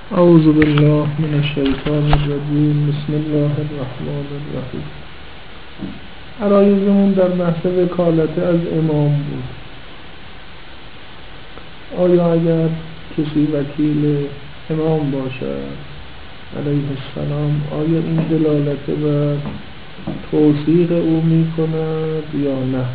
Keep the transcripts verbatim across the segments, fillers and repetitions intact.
اعوذ بالله من الشیطان الرجیم. بسم الله الرحمن الرحیم. عرایضمون در بحث وکالت از امام بود. آیا اگر کسی وکیل امام باشد علیه السلام، آیا این دلالت بر توثیق او می کند یا نه؟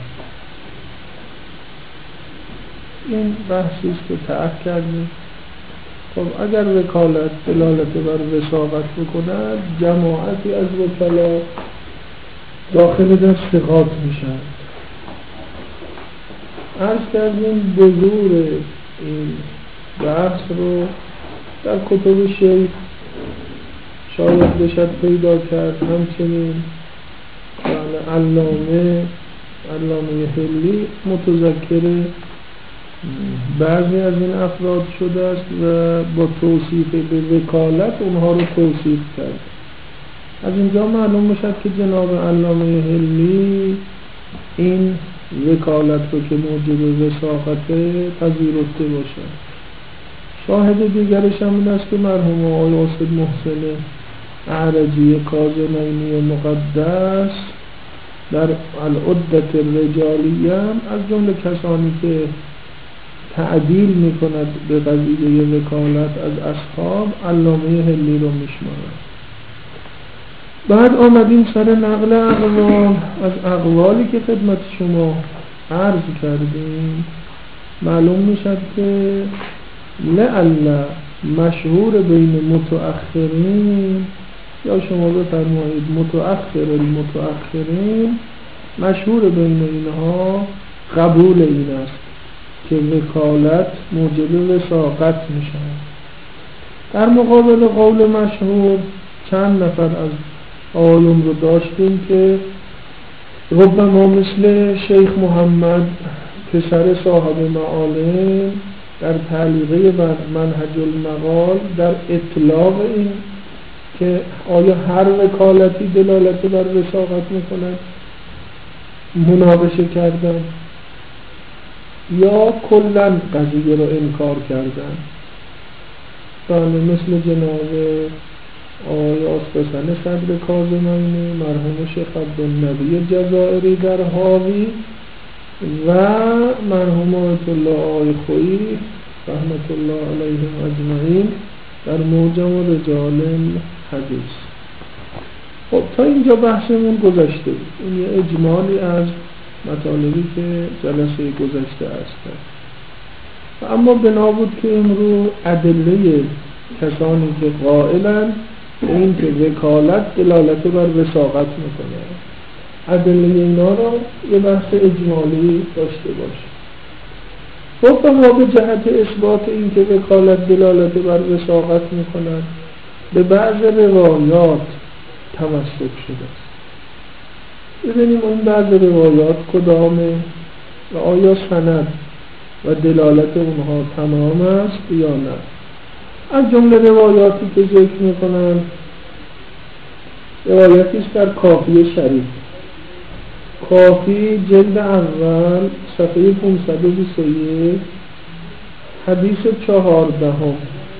این بحثی است که تعهد کردیم. خب اگر وکالت دلالت بر وثاقت بکند، جماعتی از وکلا داخل در ثقات میشن. عرض کردیم بذور این بحث رو در کتب شیخ شاید بشد پیدا کرد. همچنین یعنی علامه علامه حلی متذکر بعضی از این افراد شده است و با توصیف به وکالت اونها رو توصیف کرد. از اینجا معلوم میشد که جناب علامه حلی این وکالت رو که موجب وثاقت پذیرفته باشد. شاهد دیگرش هم این است که مرحوم آقای استاد محسن اعرجی کاظمینی مقدس در العدة الرجالیه از جمله کسانی که تعدیل میکند به قضیه وکالت از اصحاب علامه حلی رو میشمارد. بعد آمدیم سر نقل اقوال. از اقوالی که خدمت شما عرض کردیم معلوم میشد که لعل مشهور بین متأخرین، یا شما بفرمایید متأخر المتأخرین، مشهور بین اینها قبول این است که وکالت موجب وثاقت میشه. در مقابل قول مشهور چند نفر از آیون رو داشتیم که ربما مثل شیخ محمد پسر صاحب معالم در تعلیقه بر منهج المقال در اطلاق این که آیا هر وکالتی دلالت بر وثاقت میکند مناقشه کردن یا کلاً قضیه رو انکار کردن. بله، مثل جناب آقای آستسن صدر کاظمینی، مرحوم شیخ عبدالنبی جزائری در حاوی و مرحوم آیت الله آقای خویی رحمت الله علیهم اجمعین در معجم رجال حدیث. خب تا اینجا بحثمون گذشته بود. این یه اجمالی از مطالبی که جلسه گذشته است. و اما بنا بود که امروز ادله کسانی که قائلن به این که وکالت دلالت بر وثاقت میکنه، ادله اینا رو یه بحث اجمالی داشته باشه. خب ما به جهت اثبات این که وکالت دلالت بر وثاقت میکنه به بعض روایات تمسک شده است. ببینیم اون بعض روایات کدامه و آیا سند و دلالت اونها تمام است یا نه. از جمله روایاتی که ذکر میکنن روایتی است در کافی شریف، کافی جلد اول صفحه پانصد و بیست و یک، حدیث چهاردهم.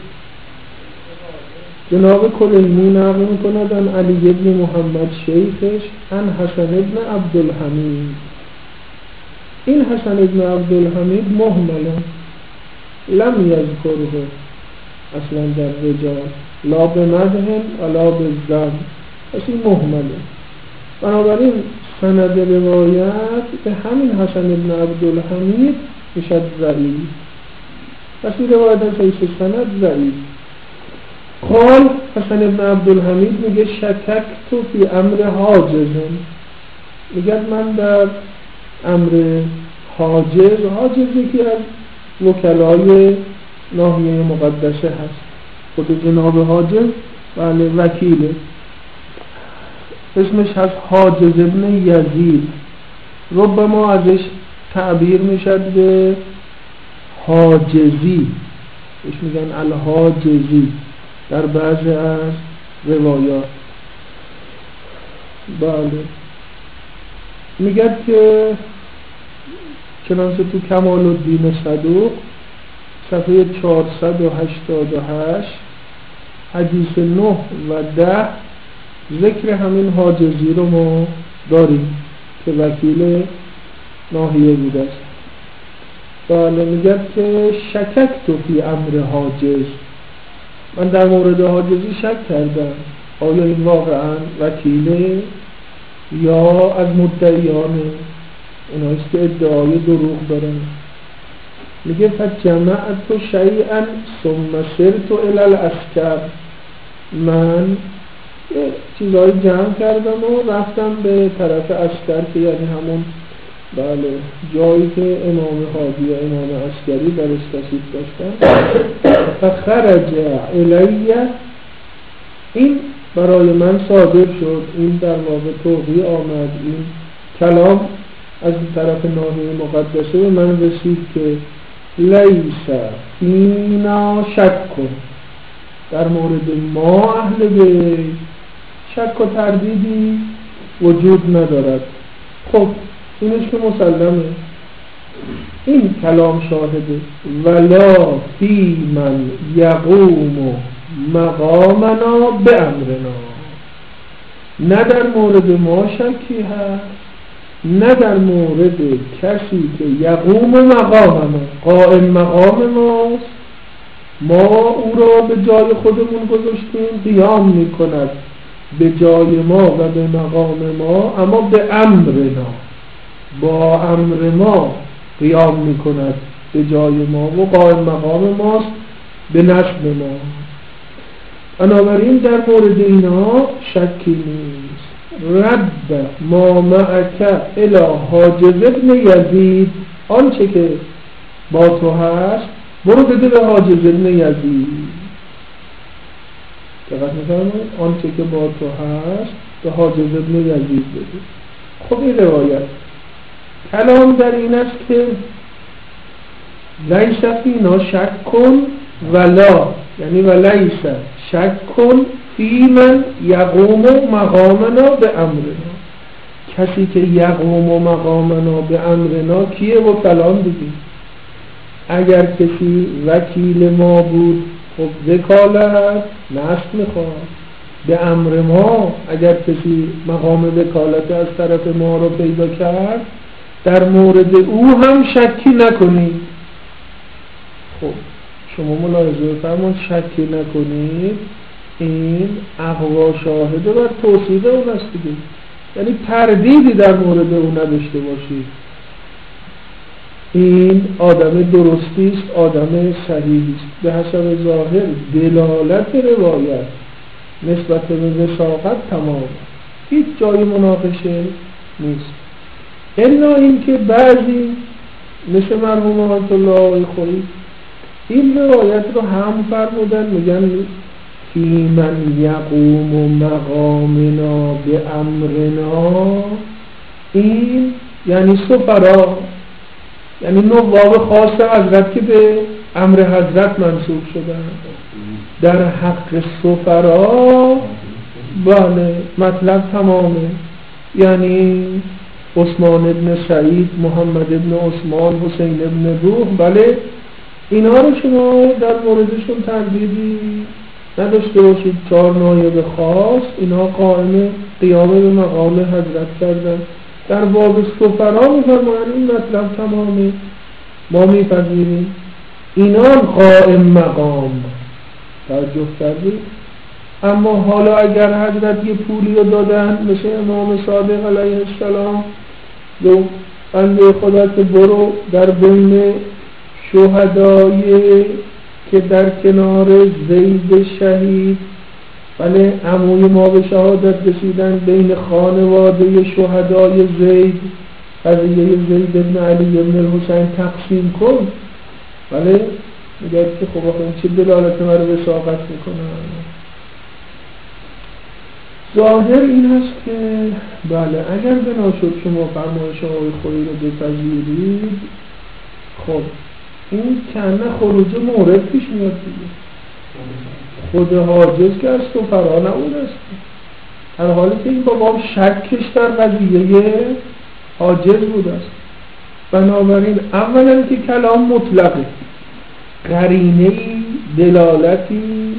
جناب کلینی نقل میکند عن علی ابن محمد شیخش عن حسن ابن عبدالحمید. این حسن ابن عبدالحمید محمله، لم یذکره اصلا در رجال، لا به مدح ولا به ذم، پس این محمله. بنابراین سند روایت به همین حسن ابن عبدالحمید میشد ضعیف. پس این روایت از حیث سند ضعیف. قال حسن ابن عبدالحمید میگه شکک تو فی امر حاجزم، میگه من در امر حاجز، حاجز یکی از وکلای ناحیه مقدسه هست، خود جناب حاجز بله وکیله، اسمش هست حاجز ابن یزید. ربما ازش تعبیر میشد به حاجزی، بهش میگن الحاجزی در بعضی از روایات. بله میگه که چنانچه تو کمال الدین صدوق صفحه چهارصد و هشتاد و هشت حدیث نه و ده ذکر همین حاجزی رو ما داریم که وکیل ناحیه بوده است. بله میگه که شکک تو فی امر حاجز، من در مورد حاجزی شک کردم آیا این واقعا وکیله یا از مدعیانه، اوناییست که ادعای دروغ دارن. میگه فجمعت شیئا ثم سرت الی العسکر، من چیزایی جمع کردم و رفتم به طرف عسکر که یعنی همون بله جایی که امام هادی یا امام عسکری درش تشریف داشتن. فخرج الی، این برای من صادر شد، این در واقع توقیع آمد، این کلام از طرف ناحیه مقدسه به من رسید که لیس فینا شک کن، در مورد ما اهل بیت شک و تردیدی وجود ندارد. خب اینش که مسلمه، این کلام شاهده. ولا فی من یقوم مقامنا به امرنا، نه در مورد ما شکی هست، نه در مورد کسی که یقوم مقامنا، قائم مقام ماست، ما او را به جای خودمون گذاشتیم، قیام میکند به جای ما و به مقام ما، اما به امرنا، با امر ما قیام میکند به جای ما و قائم مقام ماست به نسب ما. بنابراین در مورد اینا شکی نیست. رد ما معک الی حاجز ابن یزید، آنچه که با تو هست برو بده به حاجز ابن یزید. دقت می‌فرمایید؟ آنچه که با تو هست به حاجز ابن یزید بده. خب این روایت کلام در این است که لیس فینا شک کن ولا، یعنی ولیس شک کن فی من یقوم مقامنا به امرنا، کسی که یقوم مقامنا به امرنا کیه و کلام دیگه. اگر کسی وکیل ما بود خب وکالت نصب میخواد به امر ما، اگر کسی مقام وکالت از طرف ما رو پیدا کرد در مورد او هم شکی نکنید. خب شما ملاحظه فرمان شکی نکنید، این اقوا شاهده و توصیف اون است دیگه، یعنی تردیدی در مورد او نداشته باشید. این آدم درستی است، آدم صحیحی است. به حسب ظاهر دلالت روایت نسبت به وثاقت تمام، هیچ جای مناقشه نیست. الا اینکه بعضی مثل مرحوم آیت الله آقای خویی این روایت رو هم فرمودن، میگن فی من یقوم مقامنا به امرنا، این یعنی سفرا، یعنی نواب خاص حضرت که به امر حضرت منصوب شدن. در حق سفرا بله مطلب تمامه، یعنی عثمان ابن سعید، محمد ابن عثمان، حسین ابن روح، بله اینا رو شما در موردشون تردیدی نداشته باشید. چهار نایب خاص اینا قائم قیام به مقام حضرت کردن. در باب سفرا میفرمایند این مطلب تمامه، ما میپذیریم اینا قائم مقام. توجه کردید؟ اما حالا اگر حضرت یه پولی رو دادن مثل امام صادق علیه السلام، دو بنده خدا که برو در بین شهدای که در کنار زید شهید، بله عموی ما به شهادت رسیدن، بین خانواده شهدای زید قضیه زید ابن علی ابن الحسین تقسیم کن. بله میگه که خب آخه چه دلالت مرا به وثاقت میکنه. ظاهر این هست که بله اگر بنا شد شما فرمایش آقای خویی رو بپذیرید، خب این کنه خروج مورد پیش میاد دیگه. خود حاجز که از تو فرا نبود است، در حالی که این بابا شکش در قضیه حاجز بود است. بنابراین اولا که کلام مطلقه، قرینه‌ای دلالتی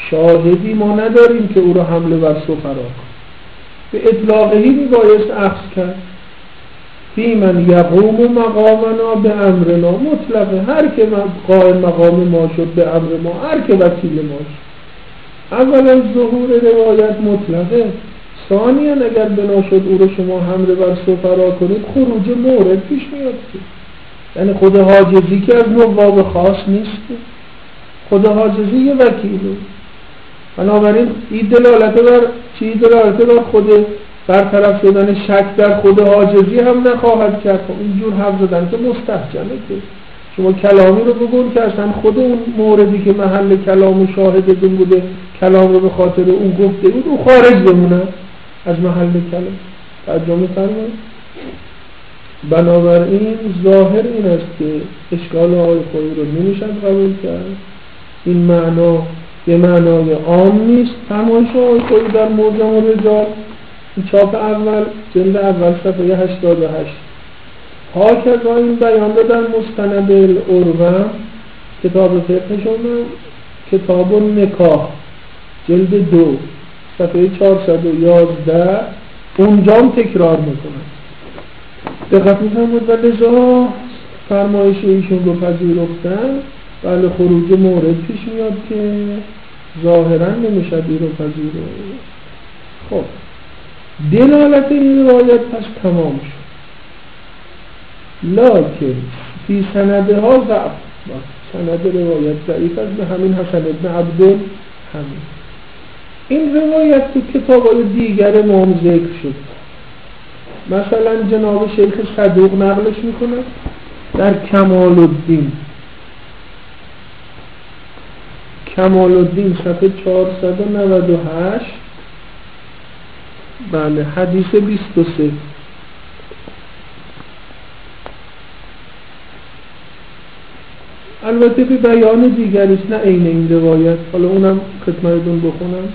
شاهدی ما نداریم که او را حمله بر سفرا کن. به اطلاقهی میبایست اخذ کرد. فی من یقوم مقامنا به امرنا، مطلقه هر که قائم مقام ما شد به امر ما، هر که وکیل ما شد. اولا ظهور روایت مطلقه، ثانیا اگر بنا شد او رو شما حمله بر سفرا کنید خروج مورد پیش میاد. یعنی خود حاجزی که از نواب خاص نیست، خود حاجزی یه وکیله. بنابراین این دلالت بر چی؟ دلالت بر خود برطرف شدن شک در خود حاجزی هم نخواهد کرد. اینجور حرف زدن که مستحجنه که شما کلامی رو بگون که اصلا خود اون موردی که محل کلام و شاهدتون بوده کلام رو به خاطر اون گفته بود او خارج بمونه از محل کلام. توجه می‌فرمایید؟ بنابراین ظاهر این است که اشکال آقای خویی رو نمیشد قبول کرد. این معنا به معنای عام نیست. تماشا آقای خویی در معجم الرجال چاپ اول جلد اول صفحه هشتاد و هشت. هاکذا این بیان رو در مستند العروه کتاب فقهشون کتاب النکاح جلد دو صفحه چهارصد و یازده اونجا هم تکرار میکنن. دقت می‌فرمایید و لذا فرمایش ایشون رو پذیرفتن. بله خروج مورد پیش میاد که ظاهرا نمیشه این رو پذیرفت. خب دلالت این روایت پس تمام شد. لکن فی سنده ها ضعف، سند روایت ضعیف است. به همین حسن ابن عبدالله همین این روایت تو کتاب‌های دیگر امام ذکر شد. مثلا جناب شیخ صدوق نقلش میکنه در کمال الدین کمال الدین صفحه چهارصد و نود و هشت، بله حدیث بیست و سه. البته به بیان دیگریست نه عین این روایت، حالا اونم خدمتتون بخونم.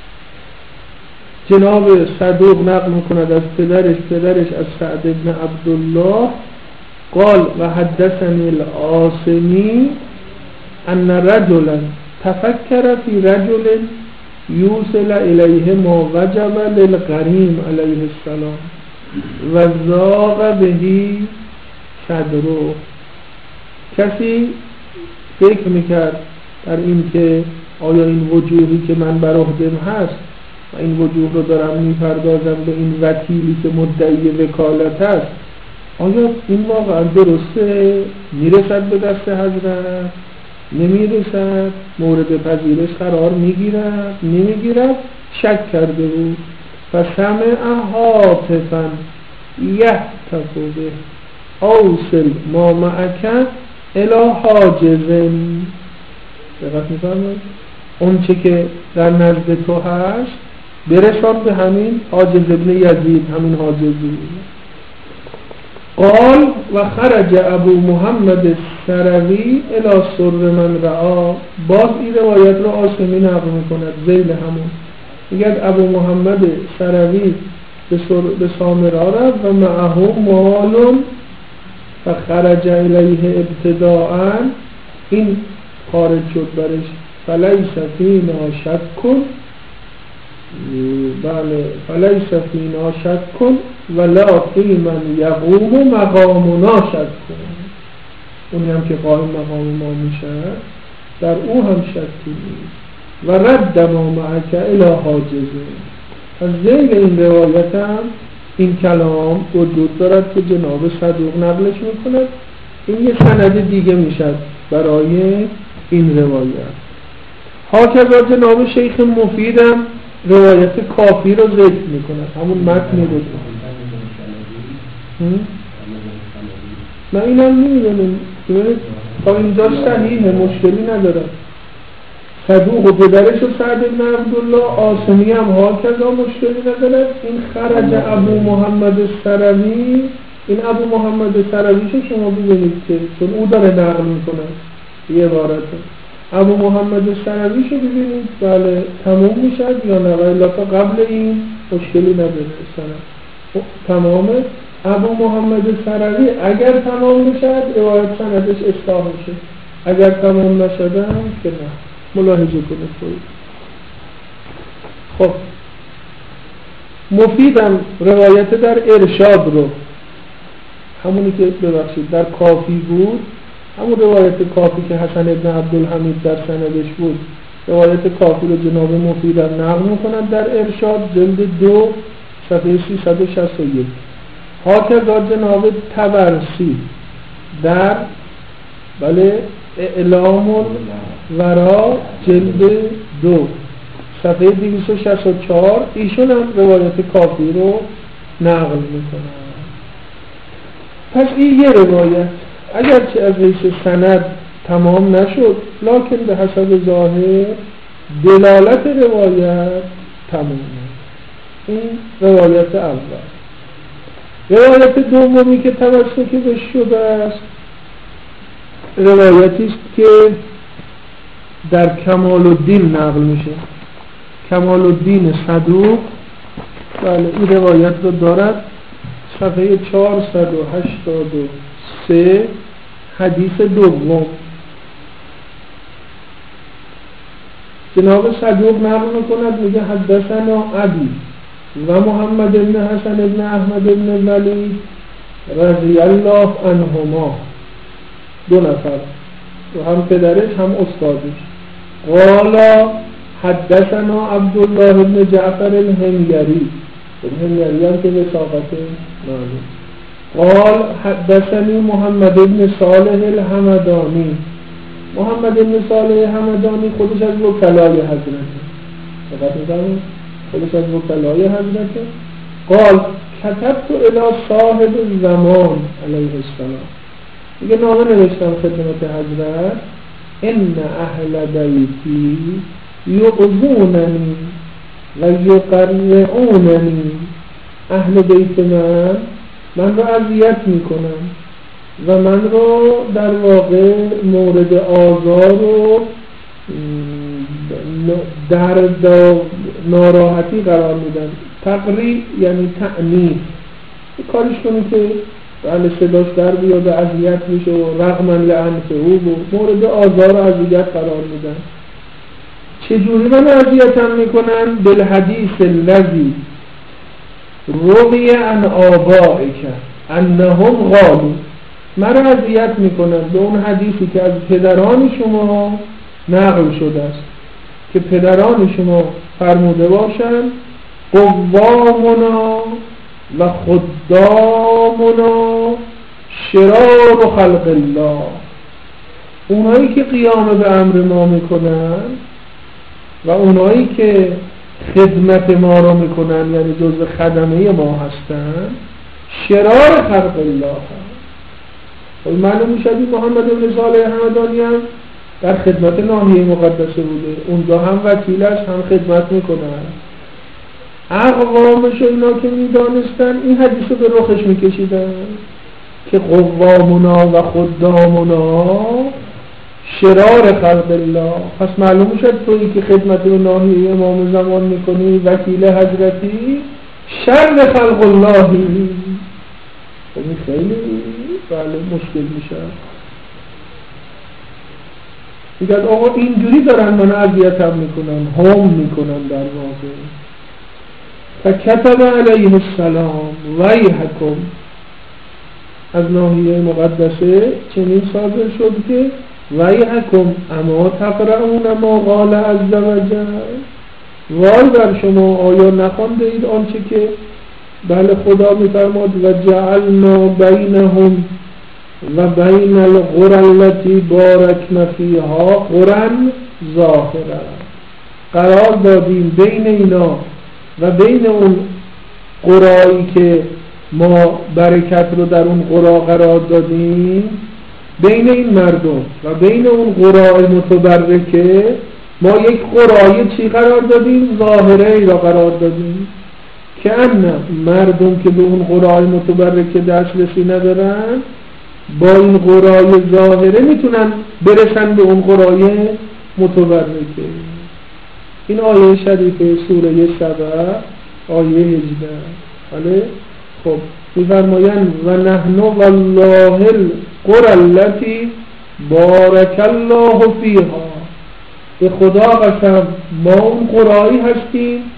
جناب صدوق نقل میکند از پدرش پدرش از سعد ابن عبدالله قال و حدثنی العاصمی ان رجلا تفکر فی رجل یوصل الیه ما وجب للغریم علیه السلام و ضاق بهی صدره. کسی فکر میکرد در این که آیا این وجوهی که من بر عهدم هست و این وجوه رو دارم میپردازم به این وکیلی که مدعی وکالت است، آیا این واقعا درسته؟ میرسد به دست حضرت؟ نمیرسد؟ مورد پذیرش قرار میگیرد؟ نمیگیرد؟ شک کرده بود. فسمع هاتفا یهتف به اوصل ما معک الی حاجزن. دقت می‌فرمایید؟ اون چه که در نزد تو هست برسان به همین حاجز ابن یزید، همین حاجزی. قال و خرج ابو محمد سروی الی سر من رعا. باز این روایت رو آسمی نقل میکند ذیل همون میگه ابو محمد سروی به سامرا رفت و معه مال و خرج الیه ابتداء، این خارج شد برش. فلیس فینا شک، بله فلیس فینا شک ولا فی من یقوم مقامنا شک. اونی هم که قائم مقام ما میشه در او هم شکی نیست. و رد ما معک الی حاجزه. از ذیل این روایت هم این کلام وجود دارد که جناب صدوق نقلش میکند. این یه سند دیگه میشد برای این روایت. هاکذا جناب شیخ مفیدم روایت کافی رو ذکر میکند، همون متن رو. من اینم نمیدونم تا اینجا صحیحه، مشکلی نداره. صدوق و پدرش و سعد بن عبدالله، آسمی هم هاکذا مشکلی نداره. این خرج ابو محمد سروی، این ابو محمد سرویشو شما ببینید که چون او داره نقل میکنه یه عبارته. ابو محمد سرویشو ببینید بله تمام میشد یا نه، ولی تا قبل این مشکلی نداره سند تمامه. ابو محمد سروی اگر تمام میشد روایت سندش اصلاح میشه، اگر تمام نشده هم که نه. ملاحظه کنید. خب مفیدم روایت در ارشاد رو، همونی که ببخشید در کافی بود، همون روایت کافی که حسن ابن عبدالحمید در سندش بود، روایت کافی رو جناب مفیدم نقل میکنن در ارشاد جلد دو صفحه سیصد و شصت و یک. هاکذا جناب طبرسی در بله اعلام الورا جلد دو صفحه دویست و شصت و چهار ایشون هم روایت کافی رو نقل میکنن. پس این یه روایت اگرچه از حیث سند تمام نشد، لکن به حسب ظاهر دلالت روایت تمامه. این روایت اول. روایت دومی که توسط به شده است روایتی است که در کمال الدین نقل میشه. کمال الدین صدوق بله این روایت رو دارد، صفحه چهارصد و هشتاد و سه حدیث دوم. جناب صدوق نقل میکند میگه حدثنا ابی و محمد بن حسن بن احمد بن ولید رضی الله عنهما، دو نفر و هم پدرش هم استادش. قال حدثنا عبدالله بن جعفر الهمیری، الهمیری هم که وثاقت معلوم. قال حدثني محمد بن صالح الحمدانی، محمد بن صالح الحمدانی خودش از وکلای حضرته، فقط میگم خودش از وکلای حضرته. قال كتبت الى صاحب الزمان علیه السلام، میگه نامه نوشتم خدمت حضرت، ان اهل بیتی یؤذوننی و یقرعوننی، اهل بیت من من رو اذیت میکنن و من رو در واقع مورد آزار و درد و ناراحتی قرار میدن. تقریع یعنی تعنیف، کارش کنی که بله صداش در بیاد و اذیت میشه و رغما لعنته او مورد آزار و اذیت قرار میدن. چجوری من اذیتم میکنن؟ بالحدیث الذی روی عن آبائک انهم قالوا، مرا اذیت میکنن به اون حدیثی که از پدران شما نقل شده است که پدران شما فرموده باشند قوامنا و خدامنا شرار خلق الله، اونایی که قیام به امر ما میکنن و اونایی که خدمت ما رو میکنن یعنی جزء خدمه ما هستن شرار خلق الله هست. معلوم میشه محمد بن صالح الحمدانی هم در خدمت ناحیه مقدسه بوده، اونجا هم وکیلش هم خدمت میکنن. اقوامش اینا که میدانستن این حدیث رو به رخش میکشیدن که قوامنا و خدامنا شرار خلق الله. پس معلوم شد تویی که خدمت به ناحیه امام زمان میکنی وکیل حضرتی شر خلق اللهی، این خیلی بله مشکل میشه. میگن آقا اینجوری دارن من اذیتم میکنن، هم میکنن در واقع. فکتب علیه السلام ویحکم، از ناحیه مقدسه چنین صادر شد که ویحکم اما تقرؤون ما قال عز وجل، وای بر شما آیا نخوانده اید آنچه که بله خدا میفرماد و جعلنا بینهم و بین القرى التي بارکنا فیها قرى ظاهرا، قرار دادیم بین اینا و بین اون قرایی که ما برکت رو در اون قرا قرار دادیم، بین این مردم و بین اون قرای متبرکه ما یک قرای چی قرار دادیم؟ ظاهره ای را قرار دادیم که ان مردم که به اون قرای متبرکه دسترسی ندارن با این قرای ظاهره میتونن برسن به اون قرای متبرکه. این آیه شریفه سوره سبع آیه هجده. بله خب می‌فرمایند و نحن والله القرى التي بارک الله فیها، به خدا قسم ما اون قرایی هستیم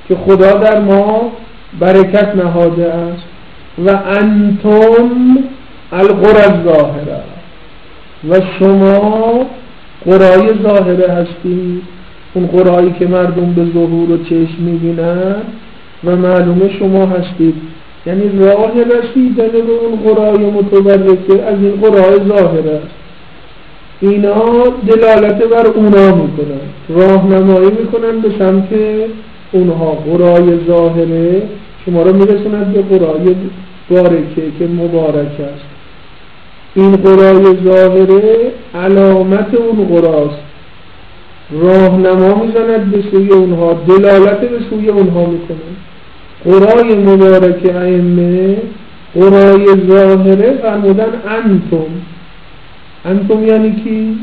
که خدا در ما برکت نهاده است. و انتم القرى الظاهره، و شما قرای ظاهره هستید، اون قرایی که مردم به ظهور و چشم میبینن و معلومه شما هستید. یعنی راه رسیدن به اون قرای متبرکه از این قرای ظاهره است. اینا دلالت بر اونا میکنن، راهنمایی میکنن به سمت اونها. قرای ظاهره شما رو میرسوند به قرای بارکه که مبارک است. این قرای ظاهره علامت اون قراست، راهنما میزند به سوی اونها، دلالت به سوی اونها میکنه. قرای مبارک ائمه قرای ظاهره فرمودن انتم. انتم یعنی کی؟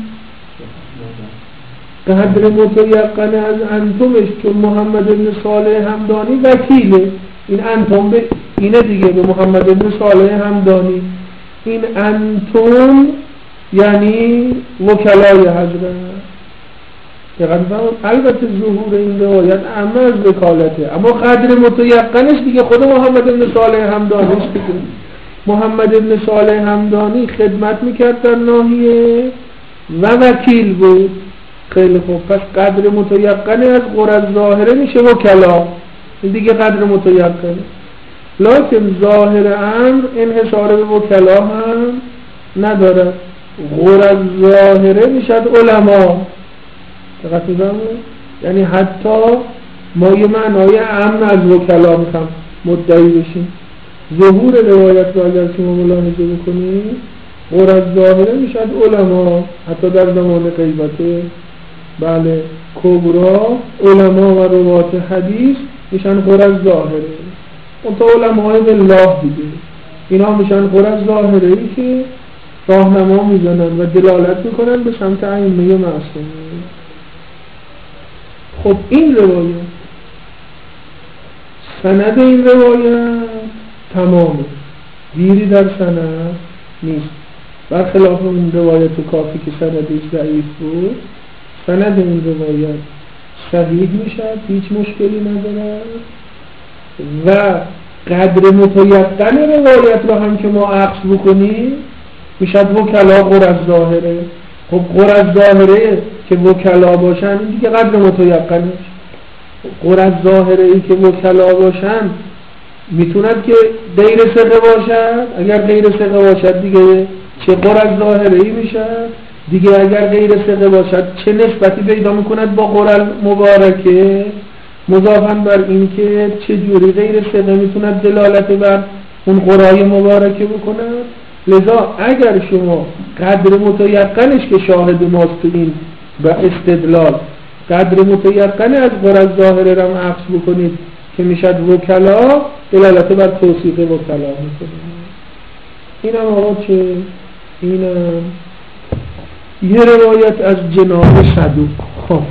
قدر متیقن از انتمش، چون محمد بن صالح همدانی وکیله. این انتم به اینه دیگه، به محمد بن صالح همدانی. این انتم یعنی وکلای حضرت. البته ظهور این روایت اما از وکالته، اما قدر متیقنش دیگه خود محمد بن صالح همدانی است دیگه. محمد بن صالح همدانی خدمت میکرد در ناحیه و وکیل بود. خیلی خوب، پس قدر متیقن از قرى ظاهره میشه وکلا، این دیگه قدر متیقن. لکن ظاهر امر انحصار به وکلا هم ندارد. قرى ظاهره میشد علما. دقت می‌کنید؟ یعنی حتی ما یه معنای امن از وکلا میخوام مدعی بشیم. ظهور روایت رو اگر شما ملاحظه بکنید، قرى ظاهره میشد علما، حتی در زمان غیبت بله کبرا علما و روات حدیث میشن قرى ظاهره. اون تا علمای بالله دیگه، اینا میشن قرى ظاهره ای که راهنما میزنن و دلالت میکنن به سمت ائمه معصومین. خب این روایت، سند این روایت تمامه، گیری در سند نیست، برخلاف اون روایت کافی که سندش ضعیف بود. سند این روایت صحیح میشد، هیچ مشکلی نداره. و قدر متیقن روایت رو هم که ما عکس بکنیم میشد وکلا قرى ظاهره. خب قرى ظاهره که وکلا باشن این دیگه قدر متیقنش. قرى ظاهره ای که وکلا باشن میتوند که غیر ثقه باشد. اگر غیر ثقه باشد دیگه چه قرى ظاهره ای میشد دیگه. اگر غیر ثقه باشد چه نسبتی پیدا میکند با قرى مبارکه؟ مضافاً بر این که چه جوری غیر ثقه میتوند دلالت بر اون قرای مبارکه بکند. لذا اگر شما قدر متیقنش که شاهد ماست تو این و استدلال، قدر متیقن از قرى ظاهره را عکس بکنید که میشد وکلا، دلالت بر توصیف وکلا میکنید. این هم آقا چه؟ این هم یه روایت از جناب صدوق. خب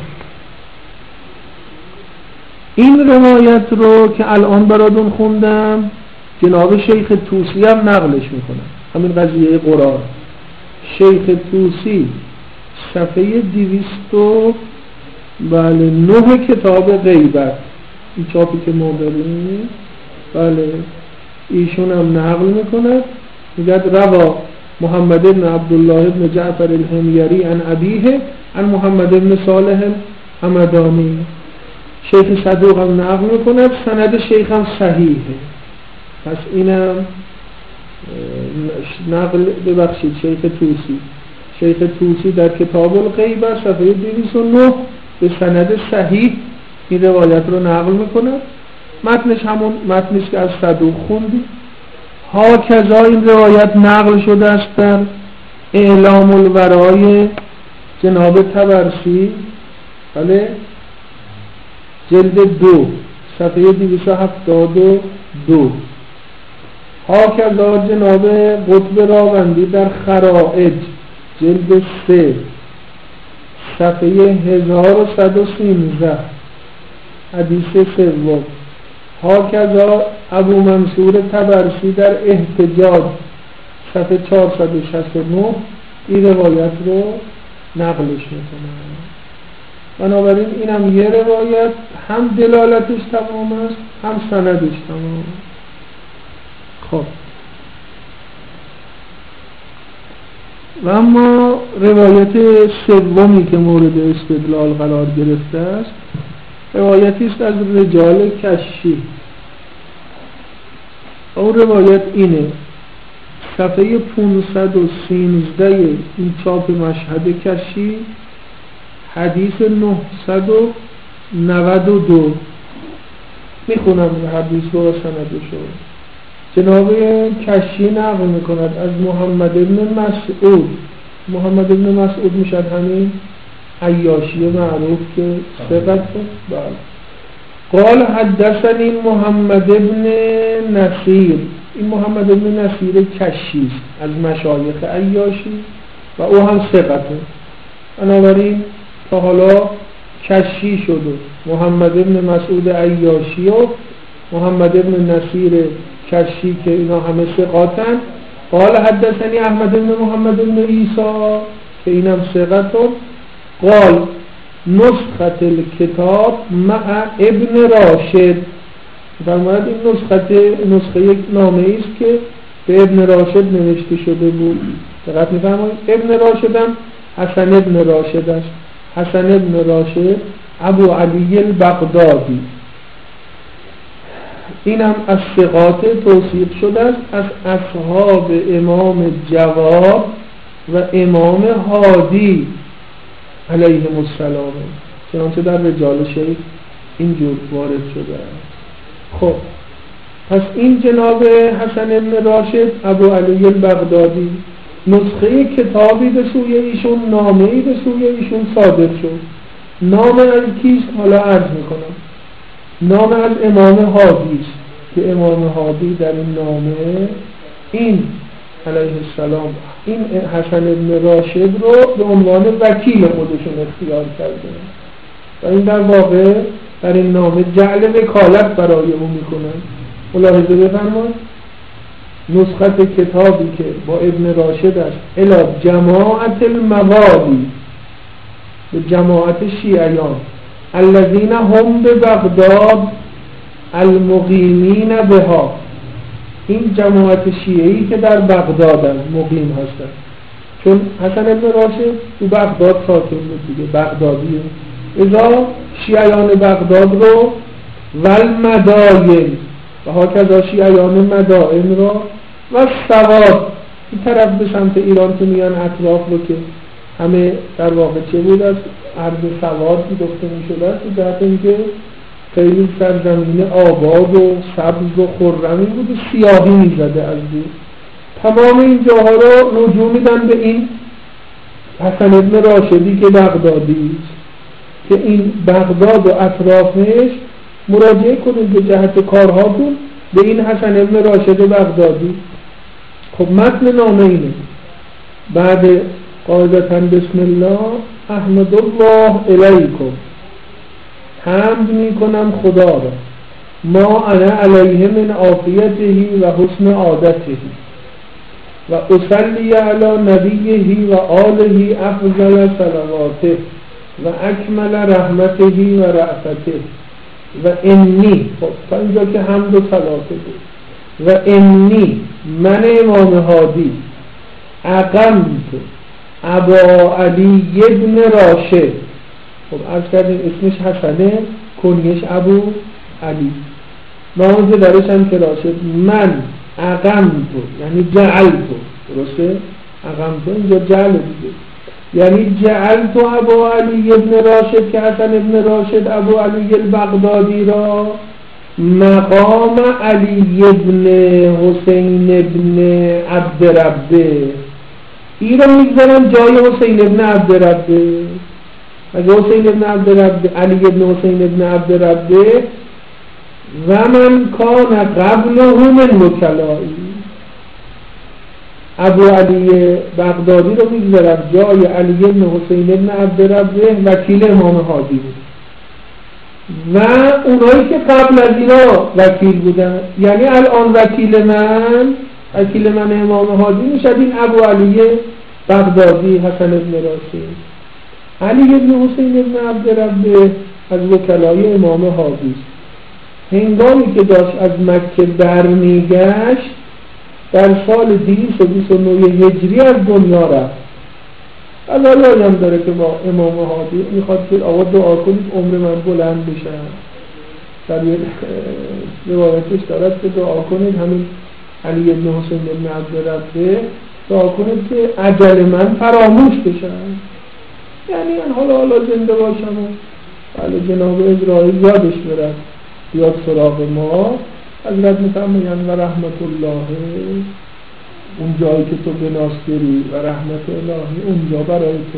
این روایت رو که الان براتون خوندم جناب شیخ طوسی هم نقلش میکنم، همین قضیه قرآن. شیخ طوسی صفحه دویست و بله نه کتاب غیبت، این چاپی که ما داریم، بله ایشون هم نقل میکند. میگه روا محمد بن عبدالله بن جعفر الحمیری عن ابیه عن محمد بن صالح همدانی. شیخ صدوق هم نقل میکند، سند شیخ هم صحیحه. پس اینم نقل ببخشید شیخ طوسی شیخ طوسی در کتاب الغیبه صفحه دویست و نه به سند صحیح این روایت رو نقل میکند. متنش همون متنش که از صدوق خوندی. ها کذا این روایت نقل شده است در اعلام الورای جناب طبرسی، بله جلد دو صفحه دویست و هفتاد و دو. ها کذا جناب قطب راوندی در خرائج جلد سه صفحه هزار و صد و سیزده حدیث سوم. ها کذا ابو منصور طبرسی در احتجاج صفحه چهارصد و شصت و نه این روایت رو نقلش میکنه. بنابراین اینم یه روایت، هم دلالتش تمام است هم سندش تمام. خب و اما روایت سومی که مورد استدلال قرار گرفته است روایتی است از رجال کشی. اون روایت اینه، صفحه پانصد و سیزده این چاپ مشهد کشی، حدیث نهصد و نود و دو. میخونم حدیث رو و سندشو. جناب کشی نقل میکند از محمد ابن مسعود. محمد ابن مسعود میشد همین عیاشی معروف که ثقت. بله. قال حدثني محمد ابن نصیر. این محمد ابن نصیر کشی است از مشایخ عیاشی و او هم ثقته. بنابراین تا حالا کشی شده محمد ابن مسعود عیاشی و محمد ابن نصیر کشی که اینا همه ثقاتن. قال حدثني احمد ابن محمد ابن عیسی که اینم ثقتون. قال نسخة الكتاب مع ابن راشد. فرماید این نسخه نسخه یک نامه است که به ابن راشد نوشته شده بود. دقت می‌فرمایید. ابن راشد هم حسن ابن راشد است. حسن ابن راشد ابو علی البغدادی. این هم از ثقات توصیف شده است، از اصحاب امام جواد و امام هادی علیهم السلام، چنانچه در رجال شیخ اینجور وارد شده است. خب پس این جناب حسن ابن راشد ابو علی البغدادی نسخه کتابی به سوی ایشون، نامه‌ای به سوی ایشون صادر شد. نام از کیست؟ حالا عرض میکنم. نام از امام هادی است که امام هادی در این نامه این علیه السلام این حسن ابن راشد رو به عنوان وکیل خودشون اختیار کرده و این در واقع در این نامه جعل وکالت برای او میکنن. ملاحظه بفرمایید نسخه کتابی که با ابن راشد است الی جماعت الموالی، به جماعت شیعیان الذین هم به بغداد المقیمین بها، این جماعت شیعی که در بغداد مقیم هستند. چون حسن ابن راشد تو بغداد ساکن بود دیگه، بغدادیه. اذا شیعیان بغداد رو والمدائن و هاکذا شیعیان مدائن را و سواد این طرف به سمت ایران که میان اطراف رو که همه در واقع چه بود از عرض سواد که گفته می شده است، در اینکه خیلی سرزمین آباد و سبز و خرمی بود و سیاهی می زده از دور. تمام این جاها رو رجوع میدن به این حسن ابن راشدی که بغدادی است، که این بغداد و اطرافش مراجعه کنید به جهت کارهاتون به این حسن ابن راشد بغدادی. خب متن نامه اینه. بعد قاعدتاً بسم الله احمد الله الیکم، حمد می کنم خدا را، ما انا علیه من عافیته و حسن عادته و اصلی علی نبیه و آله افضل صلواته و اکمل رحمته و رأفته و انی، خب تا اینجا که حمد و صلاته بود. و انی من امام هادی اقمت ابا علی ابن راشد. خب عرض کردیم اسمش حسنه، کنیش ابو علی، نام پدرش هم که راشد. من اقمت یعنی جعلت، درسته؟ اقمت اینجا جعل دیگه، یعنی جعلت ابو علی ابن راشد که حسن ابن راشد ابو علی البغدادی را مقام علی ابن حسین ابن عبد ربه، این را میگذارم جای حسین ابن عبد ربه. اگه حسین ابن عبد ربه علی ابن حسین ابن عبد ربه و من کان قبله من وکلائی، ابو علی بغدادی رو میگذارم جای علی ابن حسین ابن عبد ربه وکیل امام هادی بود و اونایی که قبل از اینا وکیل بودن، یعنی الان وکیل من وکیل من امام هادی میشد این ابو علی بغدادی حسن ابن راشد. علی ابن حسین ابن عبدربه از وکلای امام هادی است. هنگامی که داشت از مکه برمیگشت در سال دویست و بیست و نه هجری از دنیا رفت. از الله هم داره که با امام هادی میخواد که آقا دعا کنید عمر من بلند بشه. در یک روایتش دارد که دعا کنید همین علی ابن حسین ابن عبدربه دعا کنید که اجل من فراموش بشه، یعنی من حالا حالا زنده باشم و بله جناب ابراهیم یادش برد بیاد سراغ ما. حضرت میفرمایند و رحمت الله، اون جایی که تو بناصری و رحمت الهی اونجا برای تو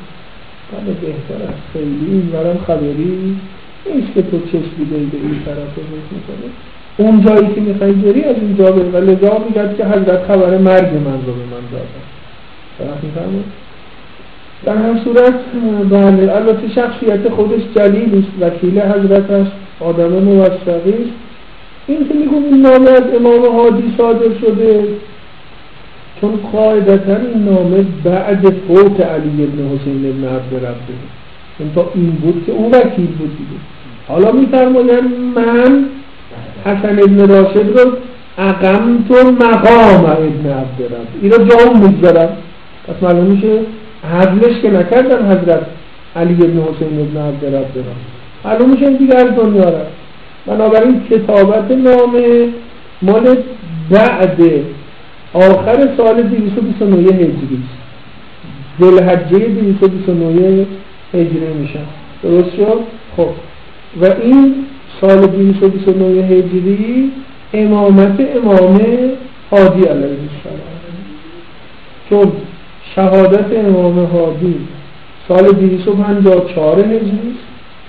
بله بهتر است. خیلی این ورم خبری نیست که تو چشمی به این طرف رو میکنه، اون جایی که میخوایی بری از اینجا بری. و لذا میگد که حضرت خبر مرگ من رو به من دادن. طرف میفرمایند در هر صورت بله البته شخصیت خودش جلیل است، وکیل حضرت است، آدم موثقی است. این که میگم این نامه از امام هادی صادر شده چون قاعدتا این نامه بعد فوت علی ابن حسین ابن عبدربه، این تا این بود که اون وکیل بود دیگه. حالا میفرمایند من حسن ابن راشد رو اقمت مقام ابن عبدربه، این رو جام میگذارم. پس معلوم میشه حضلش که نکردن حضرت علی ابن حسین ابن عبدربه را، معلوم میشه دیگه از دنیا رفت. بنابراین کتابت نامه مال بعد آخر سال دویست و بیست و نه هجری است، ذوالحجه دویست و بیست و نه هجری میشن. درست شد؟ خب و این سال دویست و بیست و نه هجری امامت امام هادی علیه السلام، چون شهادت امام هادی سال دویست و پنجاه و چهار هجری است،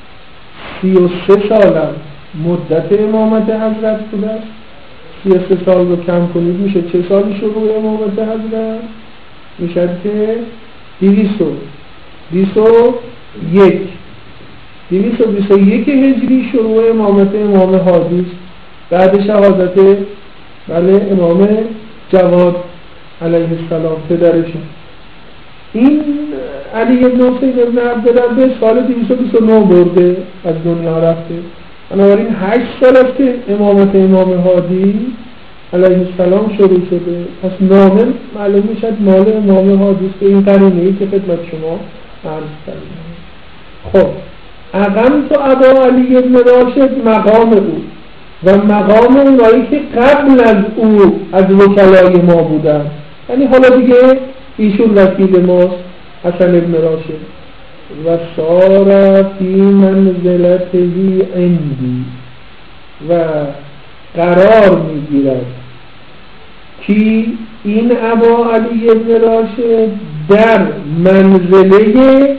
سی و سه سالم مدت امامت حضرت بوده است. سی و سه سال رو کم کنید میشه چه سالی شروع امامت حضرت؟ میشه که دویست و بیست و یک دویست و بیست و یک هجری شروع امامت امام هادی است، بعد شهادت بله امام جواد علیه السلام پدرشون. این علی ابن حسین ابن عبدربه سال دویست و بیست و نه برده از دنیا رفته. بنابراین هشت سال است که امامت امام هادی علیه السلام شروع شده. پس نامه معلوم میشد مال امام هادی است که این قرینه ای که خدمت شما عرض کردم. خب اقمت ابا علی ابن راشد مقام او و مقام اونایی که قبل از او از وکلای ما بودن، یعنی حالا دیگه ایشون وکیل ماست حسن ابن راشد. و سار فی منزلتهی عندی و قرار میگیرد کی این ابا علی ابن راشد در منزله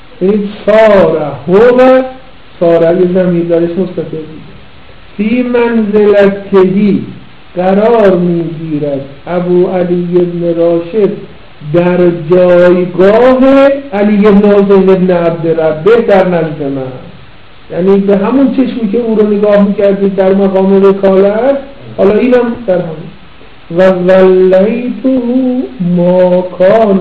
سار هو سار یه زمین دارش مستقل فی منزلتهی قرار میگیرد ابو علی ابن راشد در جایگاه علی ابن حسین ابن عبدربه در نزد من، یعنی به همون چشمی که او رو نگاه میکردید در مقام وکالت، حالا اینم در همون. و ولیته ما کان